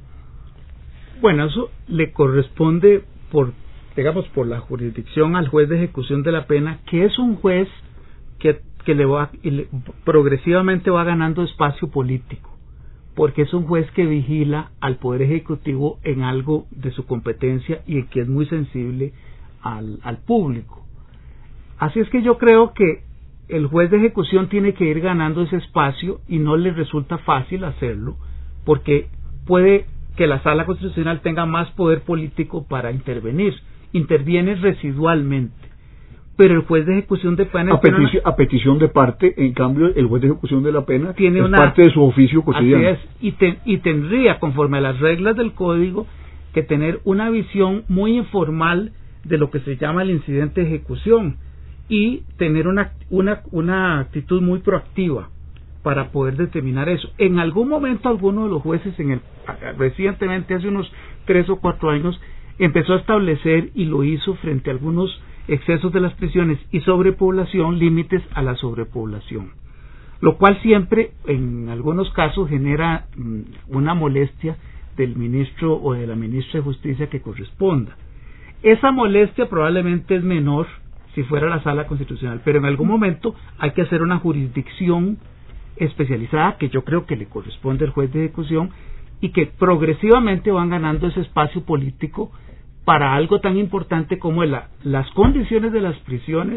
Bueno, eso le corresponde por, digamos, por la jurisdicción al juez de ejecución de la pena, que es un juez que, que le va y le, progresivamente va ganando espacio político, porque es un juez que vigila al Poder Ejecutivo en algo de su competencia y que es muy sensible al, al público. Así es que yo creo que el juez de ejecución tiene que ir ganando ese espacio y no le resulta fácil hacerlo, porque puede que la Sala Constitucional tenga más poder político para intervenir. Interviene residualmente, pero el juez de ejecución de pena... A, petici a petición de parte, en cambio, el juez de ejecución de la pena tiene es una, parte de su oficio cotidiano. Así es, y, te, y tendría, conforme a las reglas del Código, que tener una visión muy informal de lo que se llama el incidente de ejecución y tener una, una, una actitud muy proactiva para poder determinar eso. En algún momento alguno de los jueces, en el recientemente, hace unos tres o cuatro años, empezó a establecer, y lo hizo frente a algunos excesos de las prisiones y sobrepoblación, límites a la sobrepoblación, lo cual siempre, en algunos casos, genera mm, una molestia del ministro o de la ministra de Justicia que corresponda. Esa molestia probablemente es menor si fuera la Sala Constitucional, pero en algún momento hay que hacer una jurisdicción especializada que yo creo que le corresponde al juez de ejecución y que progresivamente van ganando ese espacio político para algo tan importante como la, las condiciones de las prisiones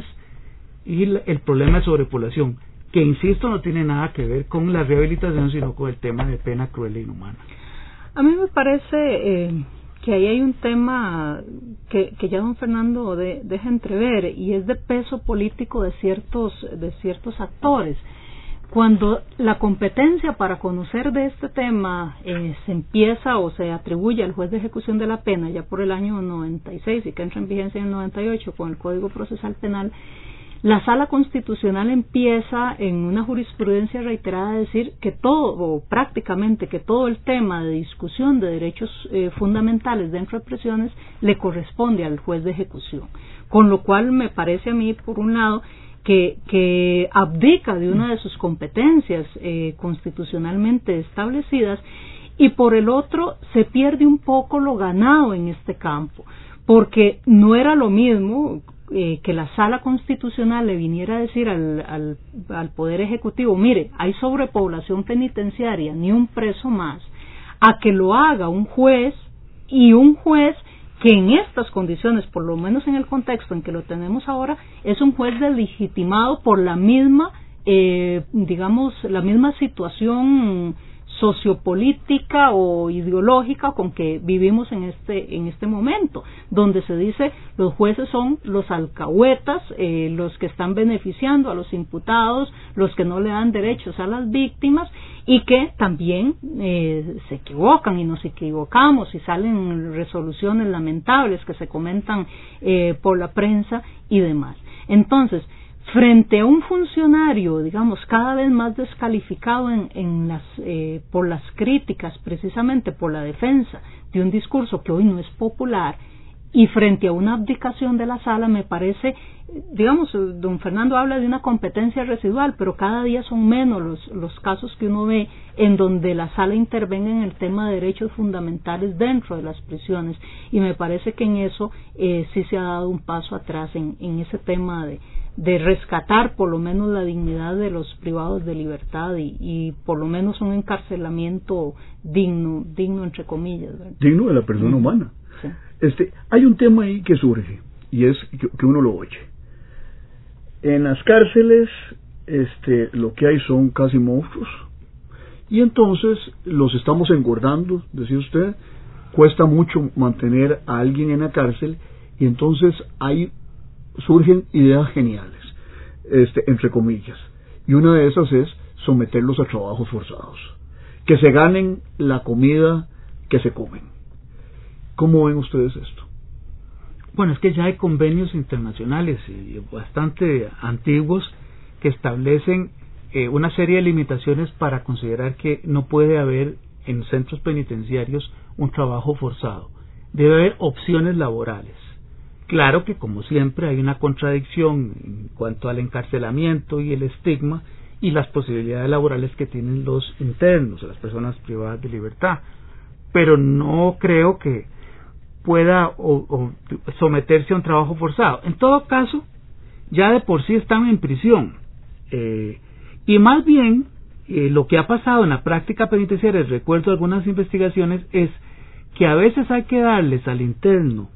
y la, el problema de sobrepoblación, que insisto no tiene nada que ver con la rehabilitación sino con el tema de pena cruel e inhumana. A mí me parece eh, que ahí hay un tema que, que ya don Fernando de, deja entrever, y es de peso político de ciertos, de ciertos actores. Cuando la competencia para conocer de este tema eh, se empieza o se atribuye al juez de ejecución de la pena ya por el año noventa y seis y que entra en vigencia en el noventa y ocho con el Código Procesal Penal, la Sala Constitucional empieza en una jurisprudencia reiterada a decir que todo, o prácticamente que todo el tema de discusión de derechos eh, fundamentales dentro de prisiones le corresponde al juez de ejecución, con lo cual me parece a mí, por un lado, que, que abdica de una de sus competencias eh, constitucionalmente establecidas, y por el otro se pierde un poco lo ganado en este campo, porque no era lo mismo eh, que la Sala Constitucional le viniera a decir al, al, al Poder Ejecutivo, mire, hay sobrepoblación penitenciaria, ni un preso más, a que lo haga un juez, y un juez que en estas condiciones, por lo menos en el contexto en que lo tenemos ahora, es un juez deslegitimado por la misma, eh, digamos, la misma situación sociopolítica o ideológica con que vivimos en este en este momento, donde se dice los jueces son los alcahuetas, eh, los que están beneficiando a los imputados, los que no le dan derechos a las víctimas, y que también eh, se equivocan y nos equivocamos y salen resoluciones lamentables que se comentan eh, por la prensa y demás. Entonces, frente a un funcionario, digamos, cada vez más descalificado en, en las, eh, por las críticas, precisamente por la defensa de un discurso que hoy no es popular, y frente a una abdicación de la sala, me parece, digamos, don Fernando habla de una competencia residual, pero cada día son menos los, los casos que uno ve en donde la sala intervenga en el tema de derechos fundamentales dentro de las prisiones, y me parece que en eso eh, sí se ha dado un paso atrás en, en ese tema de, de rescatar por lo menos la dignidad de los privados de libertad y, y por lo menos un encarcelamiento digno, digno entre comillas, ¿verdad? Digno de la persona mm. humana. Sí. Este, hay un tema ahí que surge y es que, que uno lo oye. En las cárceles, este, lo que hay son casi monstruos y entonces los estamos engordando, decía usted. Cuesta mucho mantener a alguien en la cárcel y entonces ahí surgen ideas geniales, este, entre comillas, y una de esas es someterlos a trabajos forzados, que se ganen la comida que se comen. ¿Cómo ven ustedes esto? Bueno, es que ya hay convenios internacionales y bastante antiguos que establecen eh, una serie de limitaciones para considerar que no puede haber en centros penitenciarios un trabajo forzado. Debe haber opciones laborales. Claro que, como siempre, hay una contradicción en cuanto al encarcelamiento y el estigma y las posibilidades laborales que tienen los internos, las personas privadas de libertad. Pero no creo que pueda o, o someterse a un trabajo forzado. En todo caso, ya de por sí están en prisión. Eh, y más bien, eh, lo que ha pasado en la práctica penitenciaria, recuerdo algunas investigaciones, es que a veces hay que darles al interno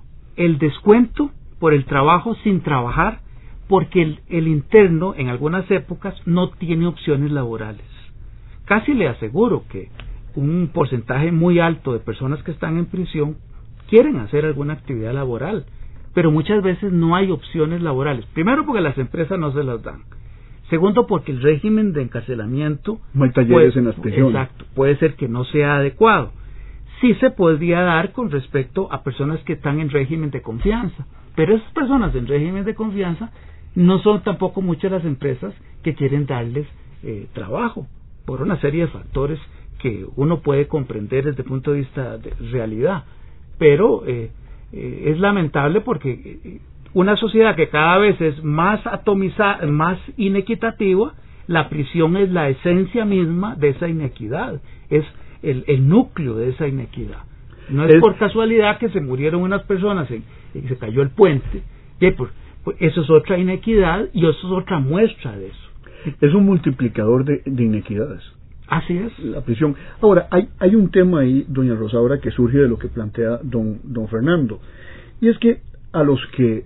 el descuento por el trabajo sin trabajar, porque el, el interno en algunas épocas no tiene opciones laborales. Casi le aseguro que un porcentaje muy alto de personas que están en prisión quieren hacer alguna actividad laboral, pero muchas veces no hay opciones laborales. Primero, porque las empresas no se las dan. Segundo, porque el régimen de encarcelamiento no hay talleres puede, en las prisiones. Exacto, puede ser que no sea adecuado. Sí se podría dar con respecto a personas que están en régimen de confianza, pero esas personas en régimen de confianza no son tampoco muchas las empresas que quieren darles eh, trabajo, por una serie de factores que uno puede comprender desde el punto de vista de realidad. Pero eh, eh, es lamentable porque una sociedad que cada vez es más atomizada, más inequitativa, la prisión es la esencia misma de esa inequidad, es el, el núcleo de esa inequidad. No es, es por casualidad que se murieron unas personas y, y se cayó el puente, y por, pues eso es otra inequidad y eso es otra muestra de eso. Es un multiplicador de, de inequidades. Así es. La prisión. Ahora, hay, hay un tema ahí, doña Rosaura, que surge de lo que plantea don, don Fernando, y es que a los que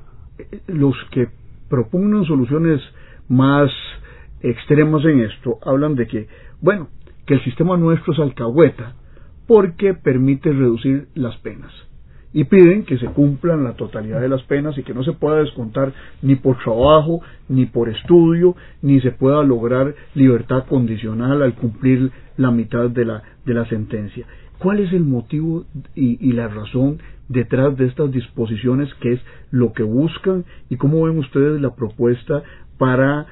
los que propugnan soluciones más extremas en esto, hablan de que, bueno, que el sistema nuestro es alcahueta porque permite reducir las penas. Y piden que se cumplan la totalidad de las penas y que no se pueda descontar ni por trabajo, ni por estudio, ni se pueda lograr libertad condicional al cumplir la mitad de la, de la sentencia. ¿Cuál es el motivo y, y la razón detrás de estas disposiciones? ¿Qué es lo que buscan? ¿Y cómo ven ustedes la propuesta para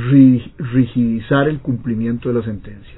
rigidizar el cumplimiento de las sentencias?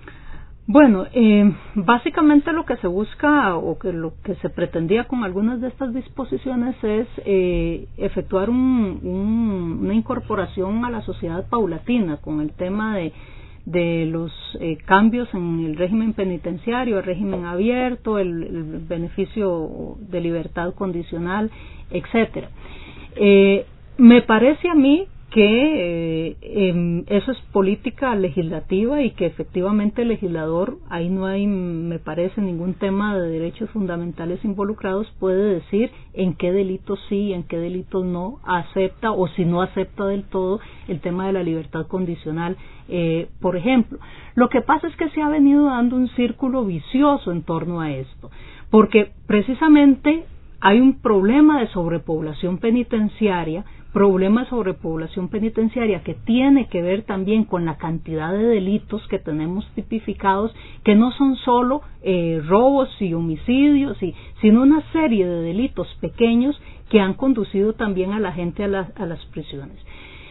Bueno, eh, básicamente lo que se busca o que lo que se pretendía con algunas de estas disposiciones es eh, efectuar un, un, una incorporación a la sociedad paulatina con el tema de, de los eh, cambios en el régimen penitenciario, el régimen abierto, el, el beneficio de libertad condicional, etcétera. Eh, me parece a mí que eh, eh, eso es política legislativa y que efectivamente el legislador, ahí no hay, me parece, ningún tema de derechos fundamentales involucrados, puede decir en qué delitos sí y en qué delitos no acepta, o si no acepta del todo el tema de la libertad condicional, eh, por ejemplo. Lo que pasa es que se ha venido dando un círculo vicioso en torno a esto, porque precisamente hay un problema de sobrepoblación penitenciaria, problema de sobrepoblación penitenciaria que tiene que ver también con la cantidad de delitos que tenemos tipificados, que no son solo eh, robos y homicidios, y, sino una serie de delitos pequeños que han conducido también a la gente a, la, a las prisiones.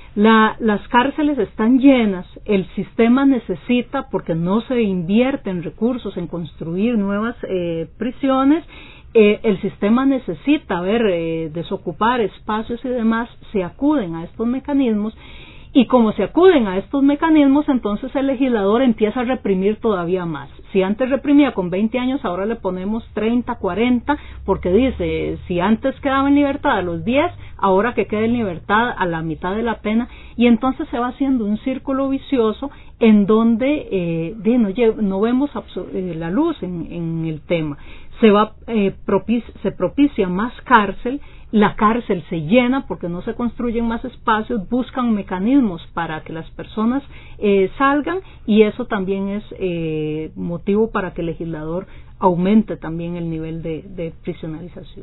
La, las cárceles están llenas, el sistema necesita, porque no se invierten recursos en construir nuevas eh, prisiones, eh, el sistema necesita ver, eh, desocupar espacios y demás, se acuden a estos mecanismos. Y como se acuden a estos mecanismos, entonces el legislador empieza a reprimir todavía más. Si antes reprimía con veinte años, ahora le ponemos treinta, cuarenta, porque dice, si antes quedaba en libertad a los diez, ahora que quede en libertad a la mitad de la pena, y entonces se va haciendo un círculo vicioso en donde eh, de, no, no vemos eh, la luz en, en el tema. Se va eh, propicia, se propicia más cárcel, la cárcel se llena porque no se construyen más espacios, buscan mecanismos para que las personas eh, salgan, y eso también es eh, motivo para que el legislador aumente también el nivel de, de prisionalización.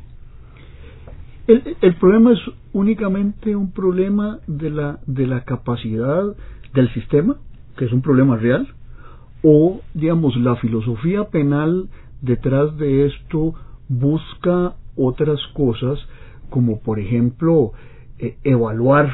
El, el problema es únicamente un problema de la, de la capacidad del sistema, que es un problema real, o digamos la filosofía penal detrás de esto busca otras cosas, como por ejemplo eh, evaluar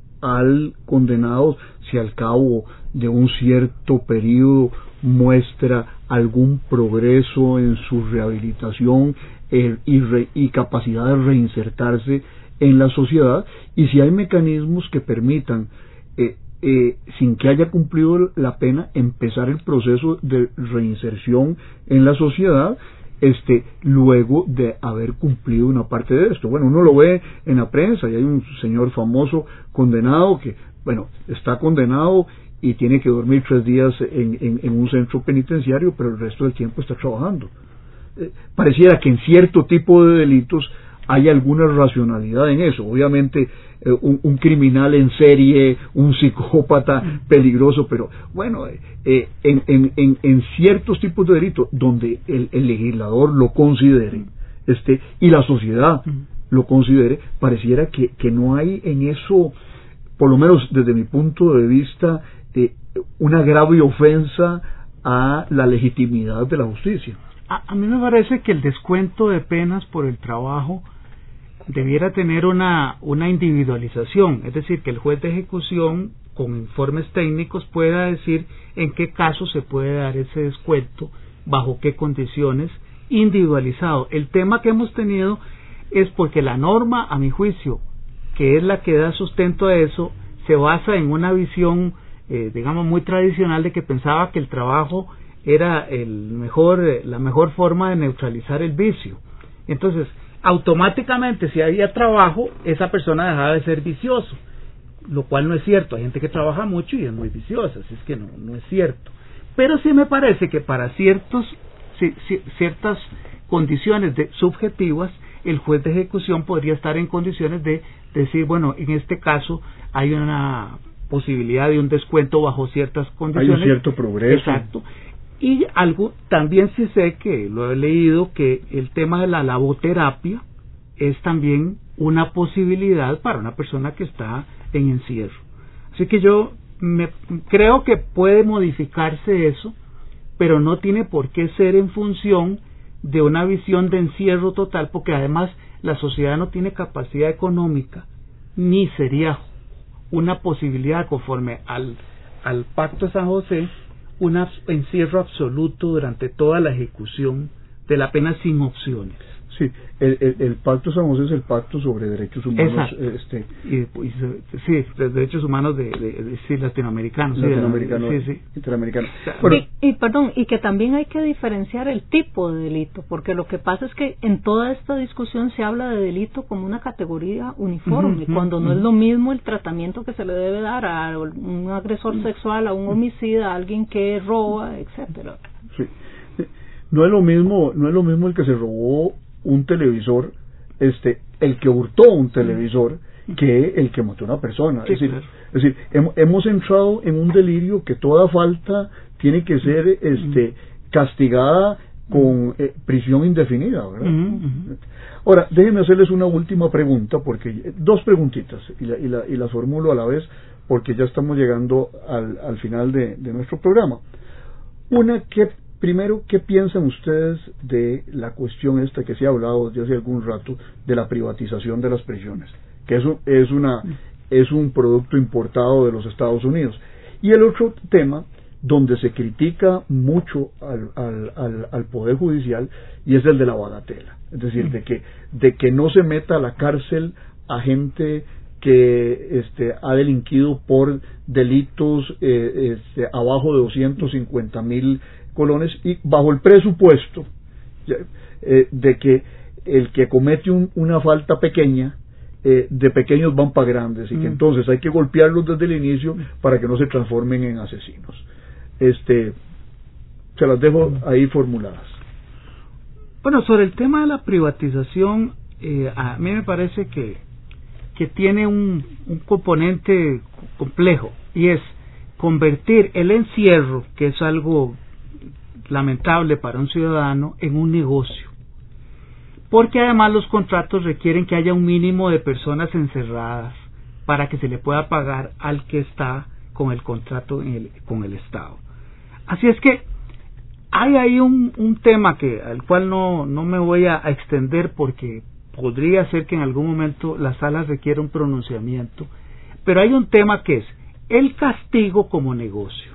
al condenado si al cabo de un cierto periodo muestra algún progreso en su rehabilitación eh, y, re, y capacidad de reinsertarse en la sociedad, y si hay mecanismos que permitan eh, eh, sin que haya cumplido la pena empezar el proceso de reinserción en la sociedad, este luego de haber cumplido una parte de esto. Bueno, uno lo ve en la prensa, y hay un señor famoso condenado que, bueno, está condenado y tiene que dormir tres días en, en, en un centro penitenciario, pero el resto del tiempo está trabajando. Eh, pareciera que en cierto tipo de delitos hay alguna racionalidad en eso. Obviamente eh, un, un criminal en serie, un psicópata peligroso, pero bueno, eh, en, en, en, en ciertos tipos de delitos donde el, el legislador lo considere, este, y la sociedad lo considere, pareciera que, que no hay en eso, por lo menos desde mi punto de vista, eh, una grave ofensa a la legitimidad de la justicia. A, a mí me parece que el descuento de penas por el trabajo debiera tener una, una individualización, es decir, que el juez de ejecución con informes técnicos pueda decir en qué caso se puede dar ese descuento, bajo qué condiciones, individualizado. El tema que hemos tenido es porque la norma, a mi juicio, que es la que da sustento a eso, se basa en una visión, eh, digamos, muy tradicional, de que pensaba que el trabajo era el mejor, la mejor forma de neutralizar el vicio. Entonces, automáticamente, si había trabajo, esa persona dejaba de ser vicioso, lo cual no es cierto. Hay gente que trabaja mucho y es muy viciosa, así es que no, no es cierto. Pero sí me parece que para ciertos, ci, ci, ciertas condiciones de, subjetivas, el juez de ejecución podría estar en condiciones de decir, bueno, en este caso hay una posibilidad de un descuento bajo ciertas condiciones. Hay un cierto progreso. Exacto. Y algo, también sí sé, que lo he leído, que el tema de la laboterapia es también una posibilidad para una persona que está en encierro. Así que yo me, creo que puede modificarse eso, pero no tiene por qué ser en función de una visión de encierro total, porque además la sociedad no tiene capacidad económica, ni sería una posibilidad, conforme al, al Pacto de San José, un encierro absoluto durante toda la ejecución de la pena sin opciones. Sí, el, el, el Pacto de San José es el Pacto sobre Derechos Humanos. Este, y, y, sí, de derechos humanos de, de, de sí, latinoamericanos. Latinoamericanos, sí, sí. Interamericanos. Bueno, y, y perdón, y que también hay que diferenciar el tipo de delito, porque lo que pasa es que en toda esta discusión se habla de delito como una categoría uniforme, uh-huh, cuando no uh-huh. es lo mismo el tratamiento que se le debe dar a un agresor sexual, a un homicida, a alguien que roba, etcétera. Sí. No es lo mismo, no es lo mismo el que se robó un televisor, este, el que hurtó un televisor, que el que mató a una persona. Sí, es decir, claro. es decir hemos, hemos entrado en un delirio que toda falta tiene que ser este, castigada con eh, prisión indefinida, ¿verdad? Uh-huh. Ahora, déjenme hacerles una última pregunta, porque dos preguntitas, y, la, y, la, y las formulo a la vez, porque ya estamos llegando al, al final de, de nuestro programa. Una, ¿qué Primero, ¿qué piensan ustedes de la cuestión esta que se ha hablado desde hace algún rato de la privatización de las prisiones? Que eso es una es un producto importado de los Estados Unidos. Y el otro tema donde se critica mucho al, al, al, al Poder Judicial, y es el de la bagatela, es decir, de que, de que no se meta a la cárcel a gente que este, ha delinquido por delitos eh, este, abajo de doscientos cincuenta mil colones, y bajo el presupuesto ya, eh, de que el que comete un, una falta pequeña, eh, de pequeños van para grandes, y que mm. entonces hay que golpearlos desde el inicio para que no se transformen en asesinos. Este, se las dejo ahí formuladas. Bueno, sobre el tema de la privatización, eh, a mí me parece que que tiene un, un componente complejo, y es convertir el encierro, que es algo lamentable para un ciudadano, en un negocio, porque además los contratos requieren que haya un mínimo de personas encerradas para que se le pueda pagar al que está con el contrato en el, con el Estado. Así es que hay ahí un, un tema que al cual no, no me voy a, a extender, porque podría ser que en algún momento la sala requiera un pronunciamiento, pero hay un tema que es el castigo como negocio,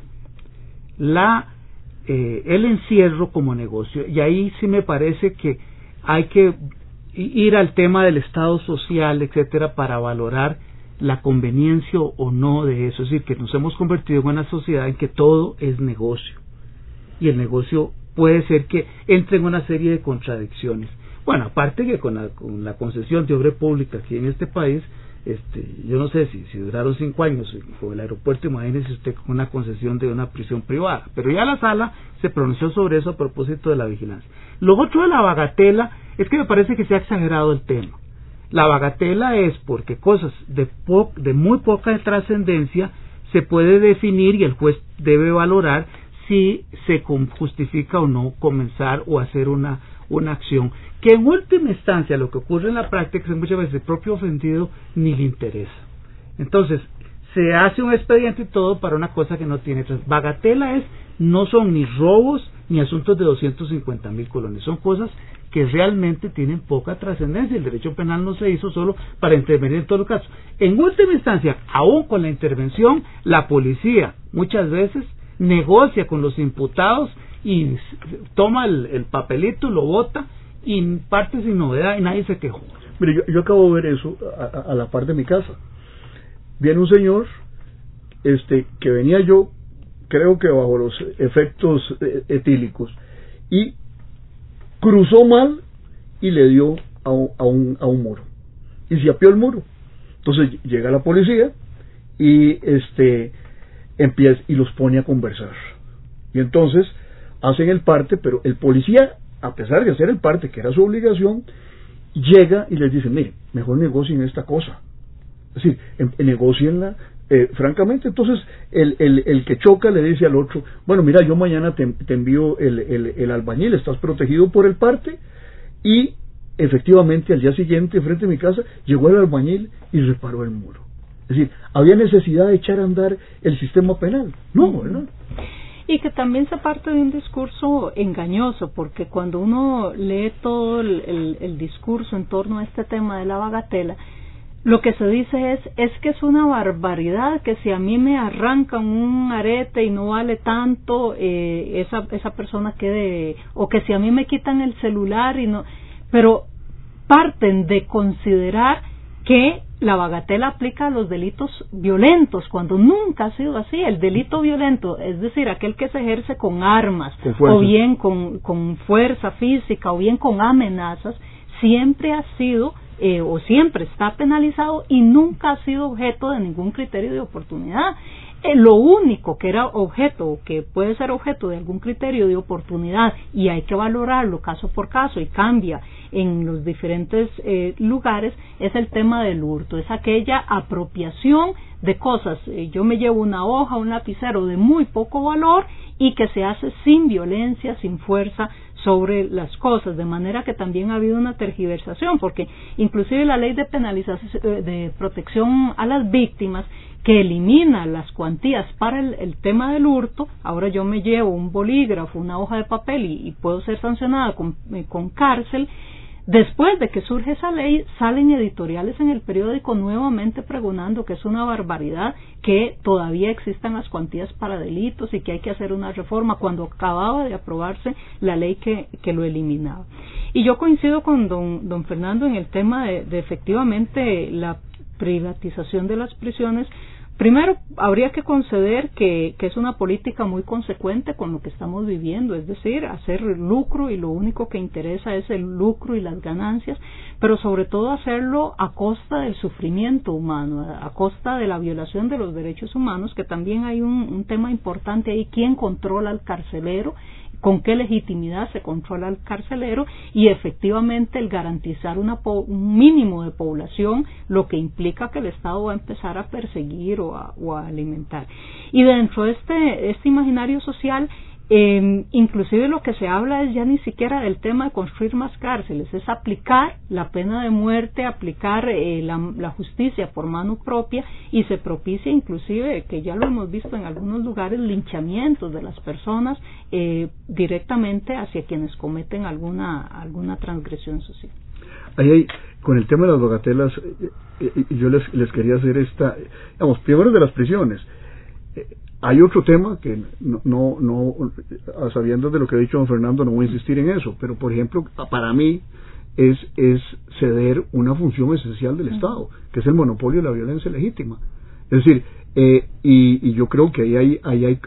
la eh, el encierro como negocio, y ahí sí me parece que hay que ir al tema del Estado social, etcétera, para valorar la conveniencia o no de eso. Es decir, que nos hemos convertido en una sociedad en que todo es negocio, y el negocio puede ser que entre en una serie de contradicciones. Bueno, aparte que con la, con la concesión de obra pública aquí en este país, este, yo no sé si, si duraron cinco años con el aeropuerto, imagínese usted con una concesión de una prisión privada, pero ya la sala se pronunció sobre eso a propósito de la vigilancia. Lo otro de la bagatela es que me parece que se ha exagerado el tema. La bagatela es porque cosas de, po de muy poca trascendencia se puede definir, y el juez debe valorar si se justifica o no comenzar o hacer una, una acción, que en última instancia lo que ocurre en la práctica es que muchas veces el propio ofendido ni le interesa. Entonces se hace un expediente y todo para una cosa que no tiene tras. Bagatela es, no son ni robos ni asuntos de doscientos cincuenta mil colones, son cosas que realmente tienen poca trascendencia. El derecho penal no se hizo solo para intervenir en todos los casos. En última instancia, aún con la intervención, la policía muchas veces negocia con los imputados y toma el, el papelito, lo bota y parte sin novedad y nadie se quejó. Mire, yo, yo acabo de ver eso a, a la par de mi casa. Viene un señor este que venía yo, creo que bajo los efectos eh, etílicos, y cruzó mal y le dio a un, a un, a un muro y se apió el muro. Entonces llega la policía y este empieza y los pone a conversar, y entonces hacen el parte, pero el policía, a pesar de hacer el parte, que era su obligación, llega y les dice: mire, mejor negocien esta cosa, es decir, en, en, negocienla eh, francamente. Entonces el, el, el que choca le dice al otro: bueno, mira, yo mañana te, te envío el, el, el albañil, estás protegido por el parte. Y efectivamente al día siguiente, frente a mi casa, llegó el albañil y reparó el muro. Es decir, ¿había necesidad de echar a andar el sistema penal? No, ¿verdad? Y que también se parte de un discurso engañoso, porque cuando uno lee todo el, el, el discurso en torno a este tema de la bagatela, lo que se dice es, es que es una barbaridad, que si a mí me arrancan un arete y no vale tanto, eh, esa, esa persona quede, o que si a mí me quitan el celular y no, pero parten de considerar que la bagatela aplica a los delitos violentos, cuando nunca ha sido así. El delito violento, es decir, aquel que se ejerce con armas, o bien con, con fuerza física, o bien con amenazas, siempre ha sido eh, o siempre está penalizado y nunca ha sido objeto de ningún criterio de oportunidad. Eh, lo único que era objeto, o que puede ser objeto de algún criterio de oportunidad, y hay que valorarlo caso por caso y cambia en los diferentes eh, lugares, es el tema del hurto, es aquella apropiación de cosas. Eh, yo me llevo una hoja, un lapicero de muy poco valor y que se hace sin violencia, sin fuerza sobre las cosas, de manera que también ha habido una tergiversación, porque inclusive la ley de penalización, de protección a las víctimas, que elimina las cuantías para el, el tema del hurto, ahora yo me llevo un bolígrafo, una hoja de papel y, y puedo ser sancionada con, eh, con cárcel, Después de que surge esa ley, salen editoriales en el periódico nuevamente pregonando que es una barbaridad, que todavía existan las cuantías para delitos y que hay que hacer una reforma, cuando acababa de aprobarse la ley que, que lo eliminaba. Y yo coincido con don, don Fernando en el tema de, de efectivamente la privatización de las prisiones. Primero, habría que conceder que, que es una política muy consecuente con lo que estamos viviendo, es decir, hacer lucro, y lo único que interesa es el lucro y las ganancias, pero sobre todo hacerlo a costa del sufrimiento humano, a, a costa de la violación de los derechos humanos, que también hay un, un tema importante ahí: quién controla al carcelero, con qué legitimidad se controla al carcelero, y efectivamente el garantizar una po- un mínimo de población, lo que implica que el Estado va a empezar a perseguir o a, o a alimentar. Y dentro de este, este imaginario social, eh, inclusive lo que se habla es ya ni siquiera del tema de construir más cárceles, es aplicar la pena de muerte, aplicar eh, la, la justicia por mano propia, y se propicia inclusive, que ya lo hemos visto en algunos lugares, linchamientos de las personas eh, directamente hacia quienes cometen alguna alguna transgresión social. Ahí hay, con el tema de las bagatelas, eh, eh, yo les, les quería hacer esta, digamos, primero de las prisiones. Eh, Hay otro tema que no, no, no, a sabiendas de lo que ha dicho don Fernando, no voy a insistir en eso, pero por ejemplo, para mí es, es ceder una función esencial del Estado, que es el monopolio de la violencia legítima. Es decir, eh, y, y yo creo que ahí hay, ahí hay,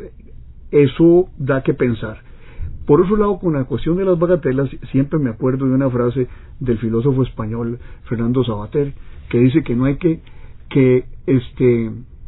eso da que pensar. Por otro lado, con la cuestión de las bagatelas, siempre me acuerdo de una frase del filósofo español Fernando Savater, que dice que no hay que, que este,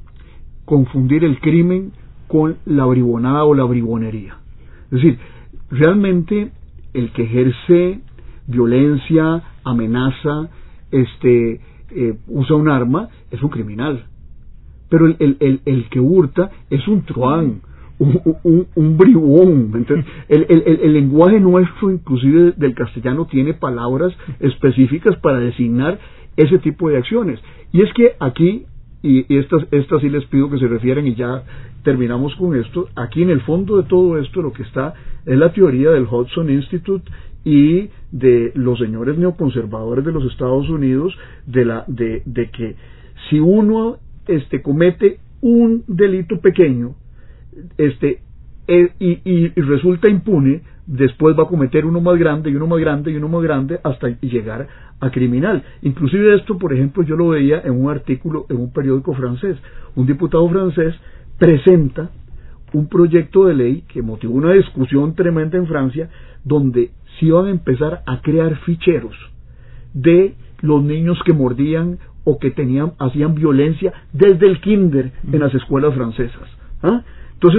confundir el crimen con la bribonada o la bribonería. Es decir, realmente el que ejerce violencia, amenaza, este, eh, usa un arma, es un criminal. Pero el, el, el, el que hurta es un truán, un, un, un bribón. Entonces, el, el, el, el lenguaje nuestro, inclusive del castellano, tiene palabras específicas para designar ese tipo de acciones. Y es que aquí, y estas, estas sí les pido que se refieran, y ya terminamos con esto, aquí en el fondo de todo esto lo que está es la teoría del Hudson Institute y de los señores neoconservadores de los Estados Unidos, de la de, de que si uno este comete un delito pequeño este eh, y, y, y resulta impune, después va a cometer uno más grande y uno más grande y uno más grande hasta llegar a criminal. Inclusive esto, por ejemplo, yo lo veía en un artículo en un periódico francés. Un diputado francés presenta un proyecto de ley que motivó una discusión tremenda en Francia, donde se iban a empezar a crear ficheros de los niños que mordían o que tenían hacían violencia desde el kinder en las escuelas francesas. ¿Ah? Entonces,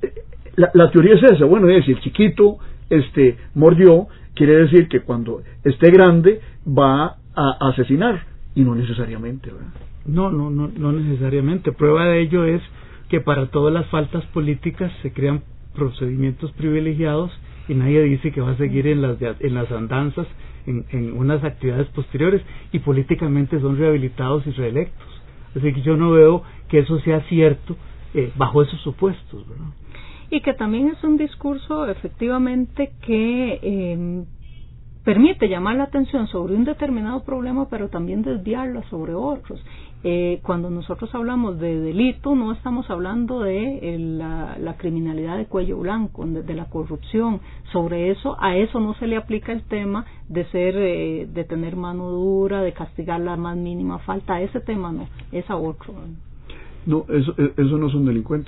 la, la teoría es esa. Bueno, es si el chiquito este mordió, quiere decir que cuando esté grande va a asesinar, y no necesariamente, ¿verdad? No, no, no, no necesariamente. Prueba de ello es que para todas las faltas políticas se crean procedimientos privilegiados y nadie dice que va a seguir en las en las andanzas, en, en unas actividades posteriores, y políticamente son rehabilitados y reelectos. Así que yo no veo que eso sea cierto eh, bajo esos supuestos, ¿verdad? Y que también es un discurso efectivamente que eh, permite llamar la atención sobre un determinado problema, pero también desviarla sobre otros. Eh, cuando nosotros hablamos de delito, no estamos hablando de eh, la, la criminalidad de cuello blanco, de, de la corrupción. Sobre eso, a eso no se le aplica el tema de ser, eh, de tener mano dura, de castigar la más mínima falta. A ese tema no, es a otro. No, eso, eso no son delincuentes.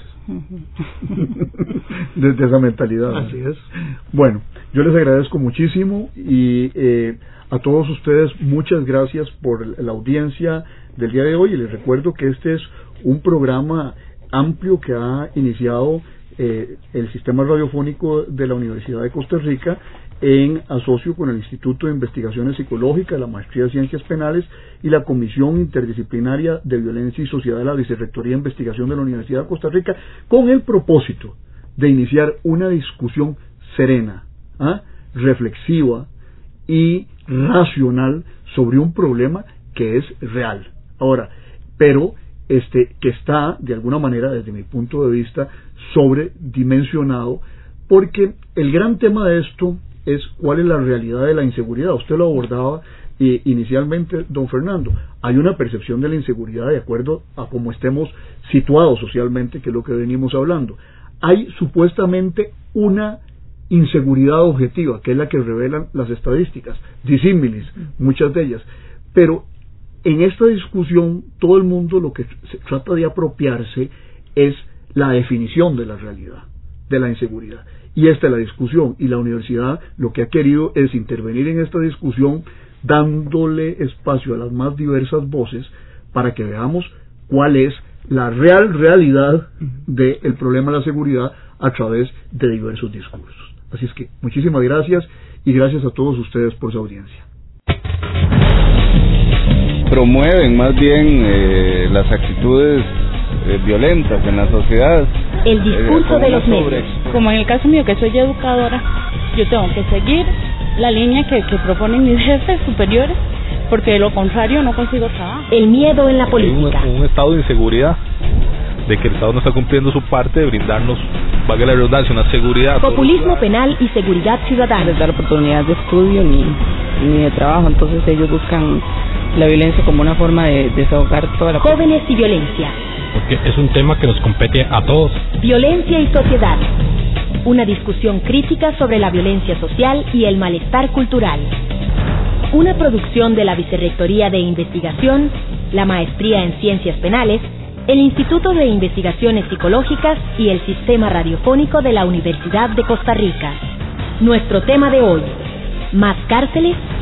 Desde esa mentalidad. Así es. Bueno, yo les agradezco muchísimo y eh, a todos ustedes muchas gracias por la audiencia del día de hoy, y les recuerdo que este es un programa amplio que ha iniciado eh, el Sistema Radiofónico de la Universidad de Costa Rica en asocio con el Instituto de Investigaciones Psicológicas, la Maestría de Ciencias Penales y la Comisión Interdisciplinaria de Violencia y Sociedad de la Vicerrectoría de Investigación de la Universidad de Costa Rica, con el propósito de iniciar una discusión serena, ¿ah? reflexiva y racional sobre un problema que es real. Ahora, pero este que está de alguna manera, desde mi punto de vista, sobredimensionado, porque el gran tema de esto es cuál es la realidad de la inseguridad. Usted lo abordaba eh, inicialmente, don Fernando. Hay una percepción de la inseguridad de acuerdo a cómo estemos situados socialmente, que es lo que venimos hablando. Hay supuestamente una inseguridad objetiva, que es la que revelan las estadísticas, disímiles, muchas de ellas. Pero en esta discusión, todo el mundo lo que se trata de apropiarse es la definición de la realidad, de la inseguridad. Y esta es la discusión, y la universidad lo que ha querido es intervenir en esta discusión, dándole espacio a las más diversas voces para que veamos cuál es la real realidad del problema de la seguridad a través de diversos discursos. Así es que muchísimas gracias, y gracias a todos ustedes por su audiencia. Promueven más bien eh, las actitudes eh, violentas en la sociedad. El discurso eh, de los medios. Como en el caso mío, que soy educadora, yo tengo que seguir la línea que, que proponen mis jefes superiores, porque de lo contrario no consigo trabajo. El miedo en la política. Un, un estado de inseguridad, de que el Estado no está cumpliendo su parte de brindarnos, valga la redundancia, una seguridad. Populismo penal y seguridad ciudadana. No les da oportunidad de estudio ni, ni de trabajo, entonces ellos buscan la violencia como una forma de desahogar toda la... Jóvenes y violencia. Porque es un tema que nos compete a todos. Violencia y sociedad. Una discusión crítica sobre la violencia social y el malestar cultural. Una producción de la Vicerrectoría de Investigación, la Maestría en Ciencias Penales, el Instituto de Investigaciones Psicológicas y el Sistema Radiofónico de la Universidad de Costa Rica. Nuestro tema de hoy: más cárceles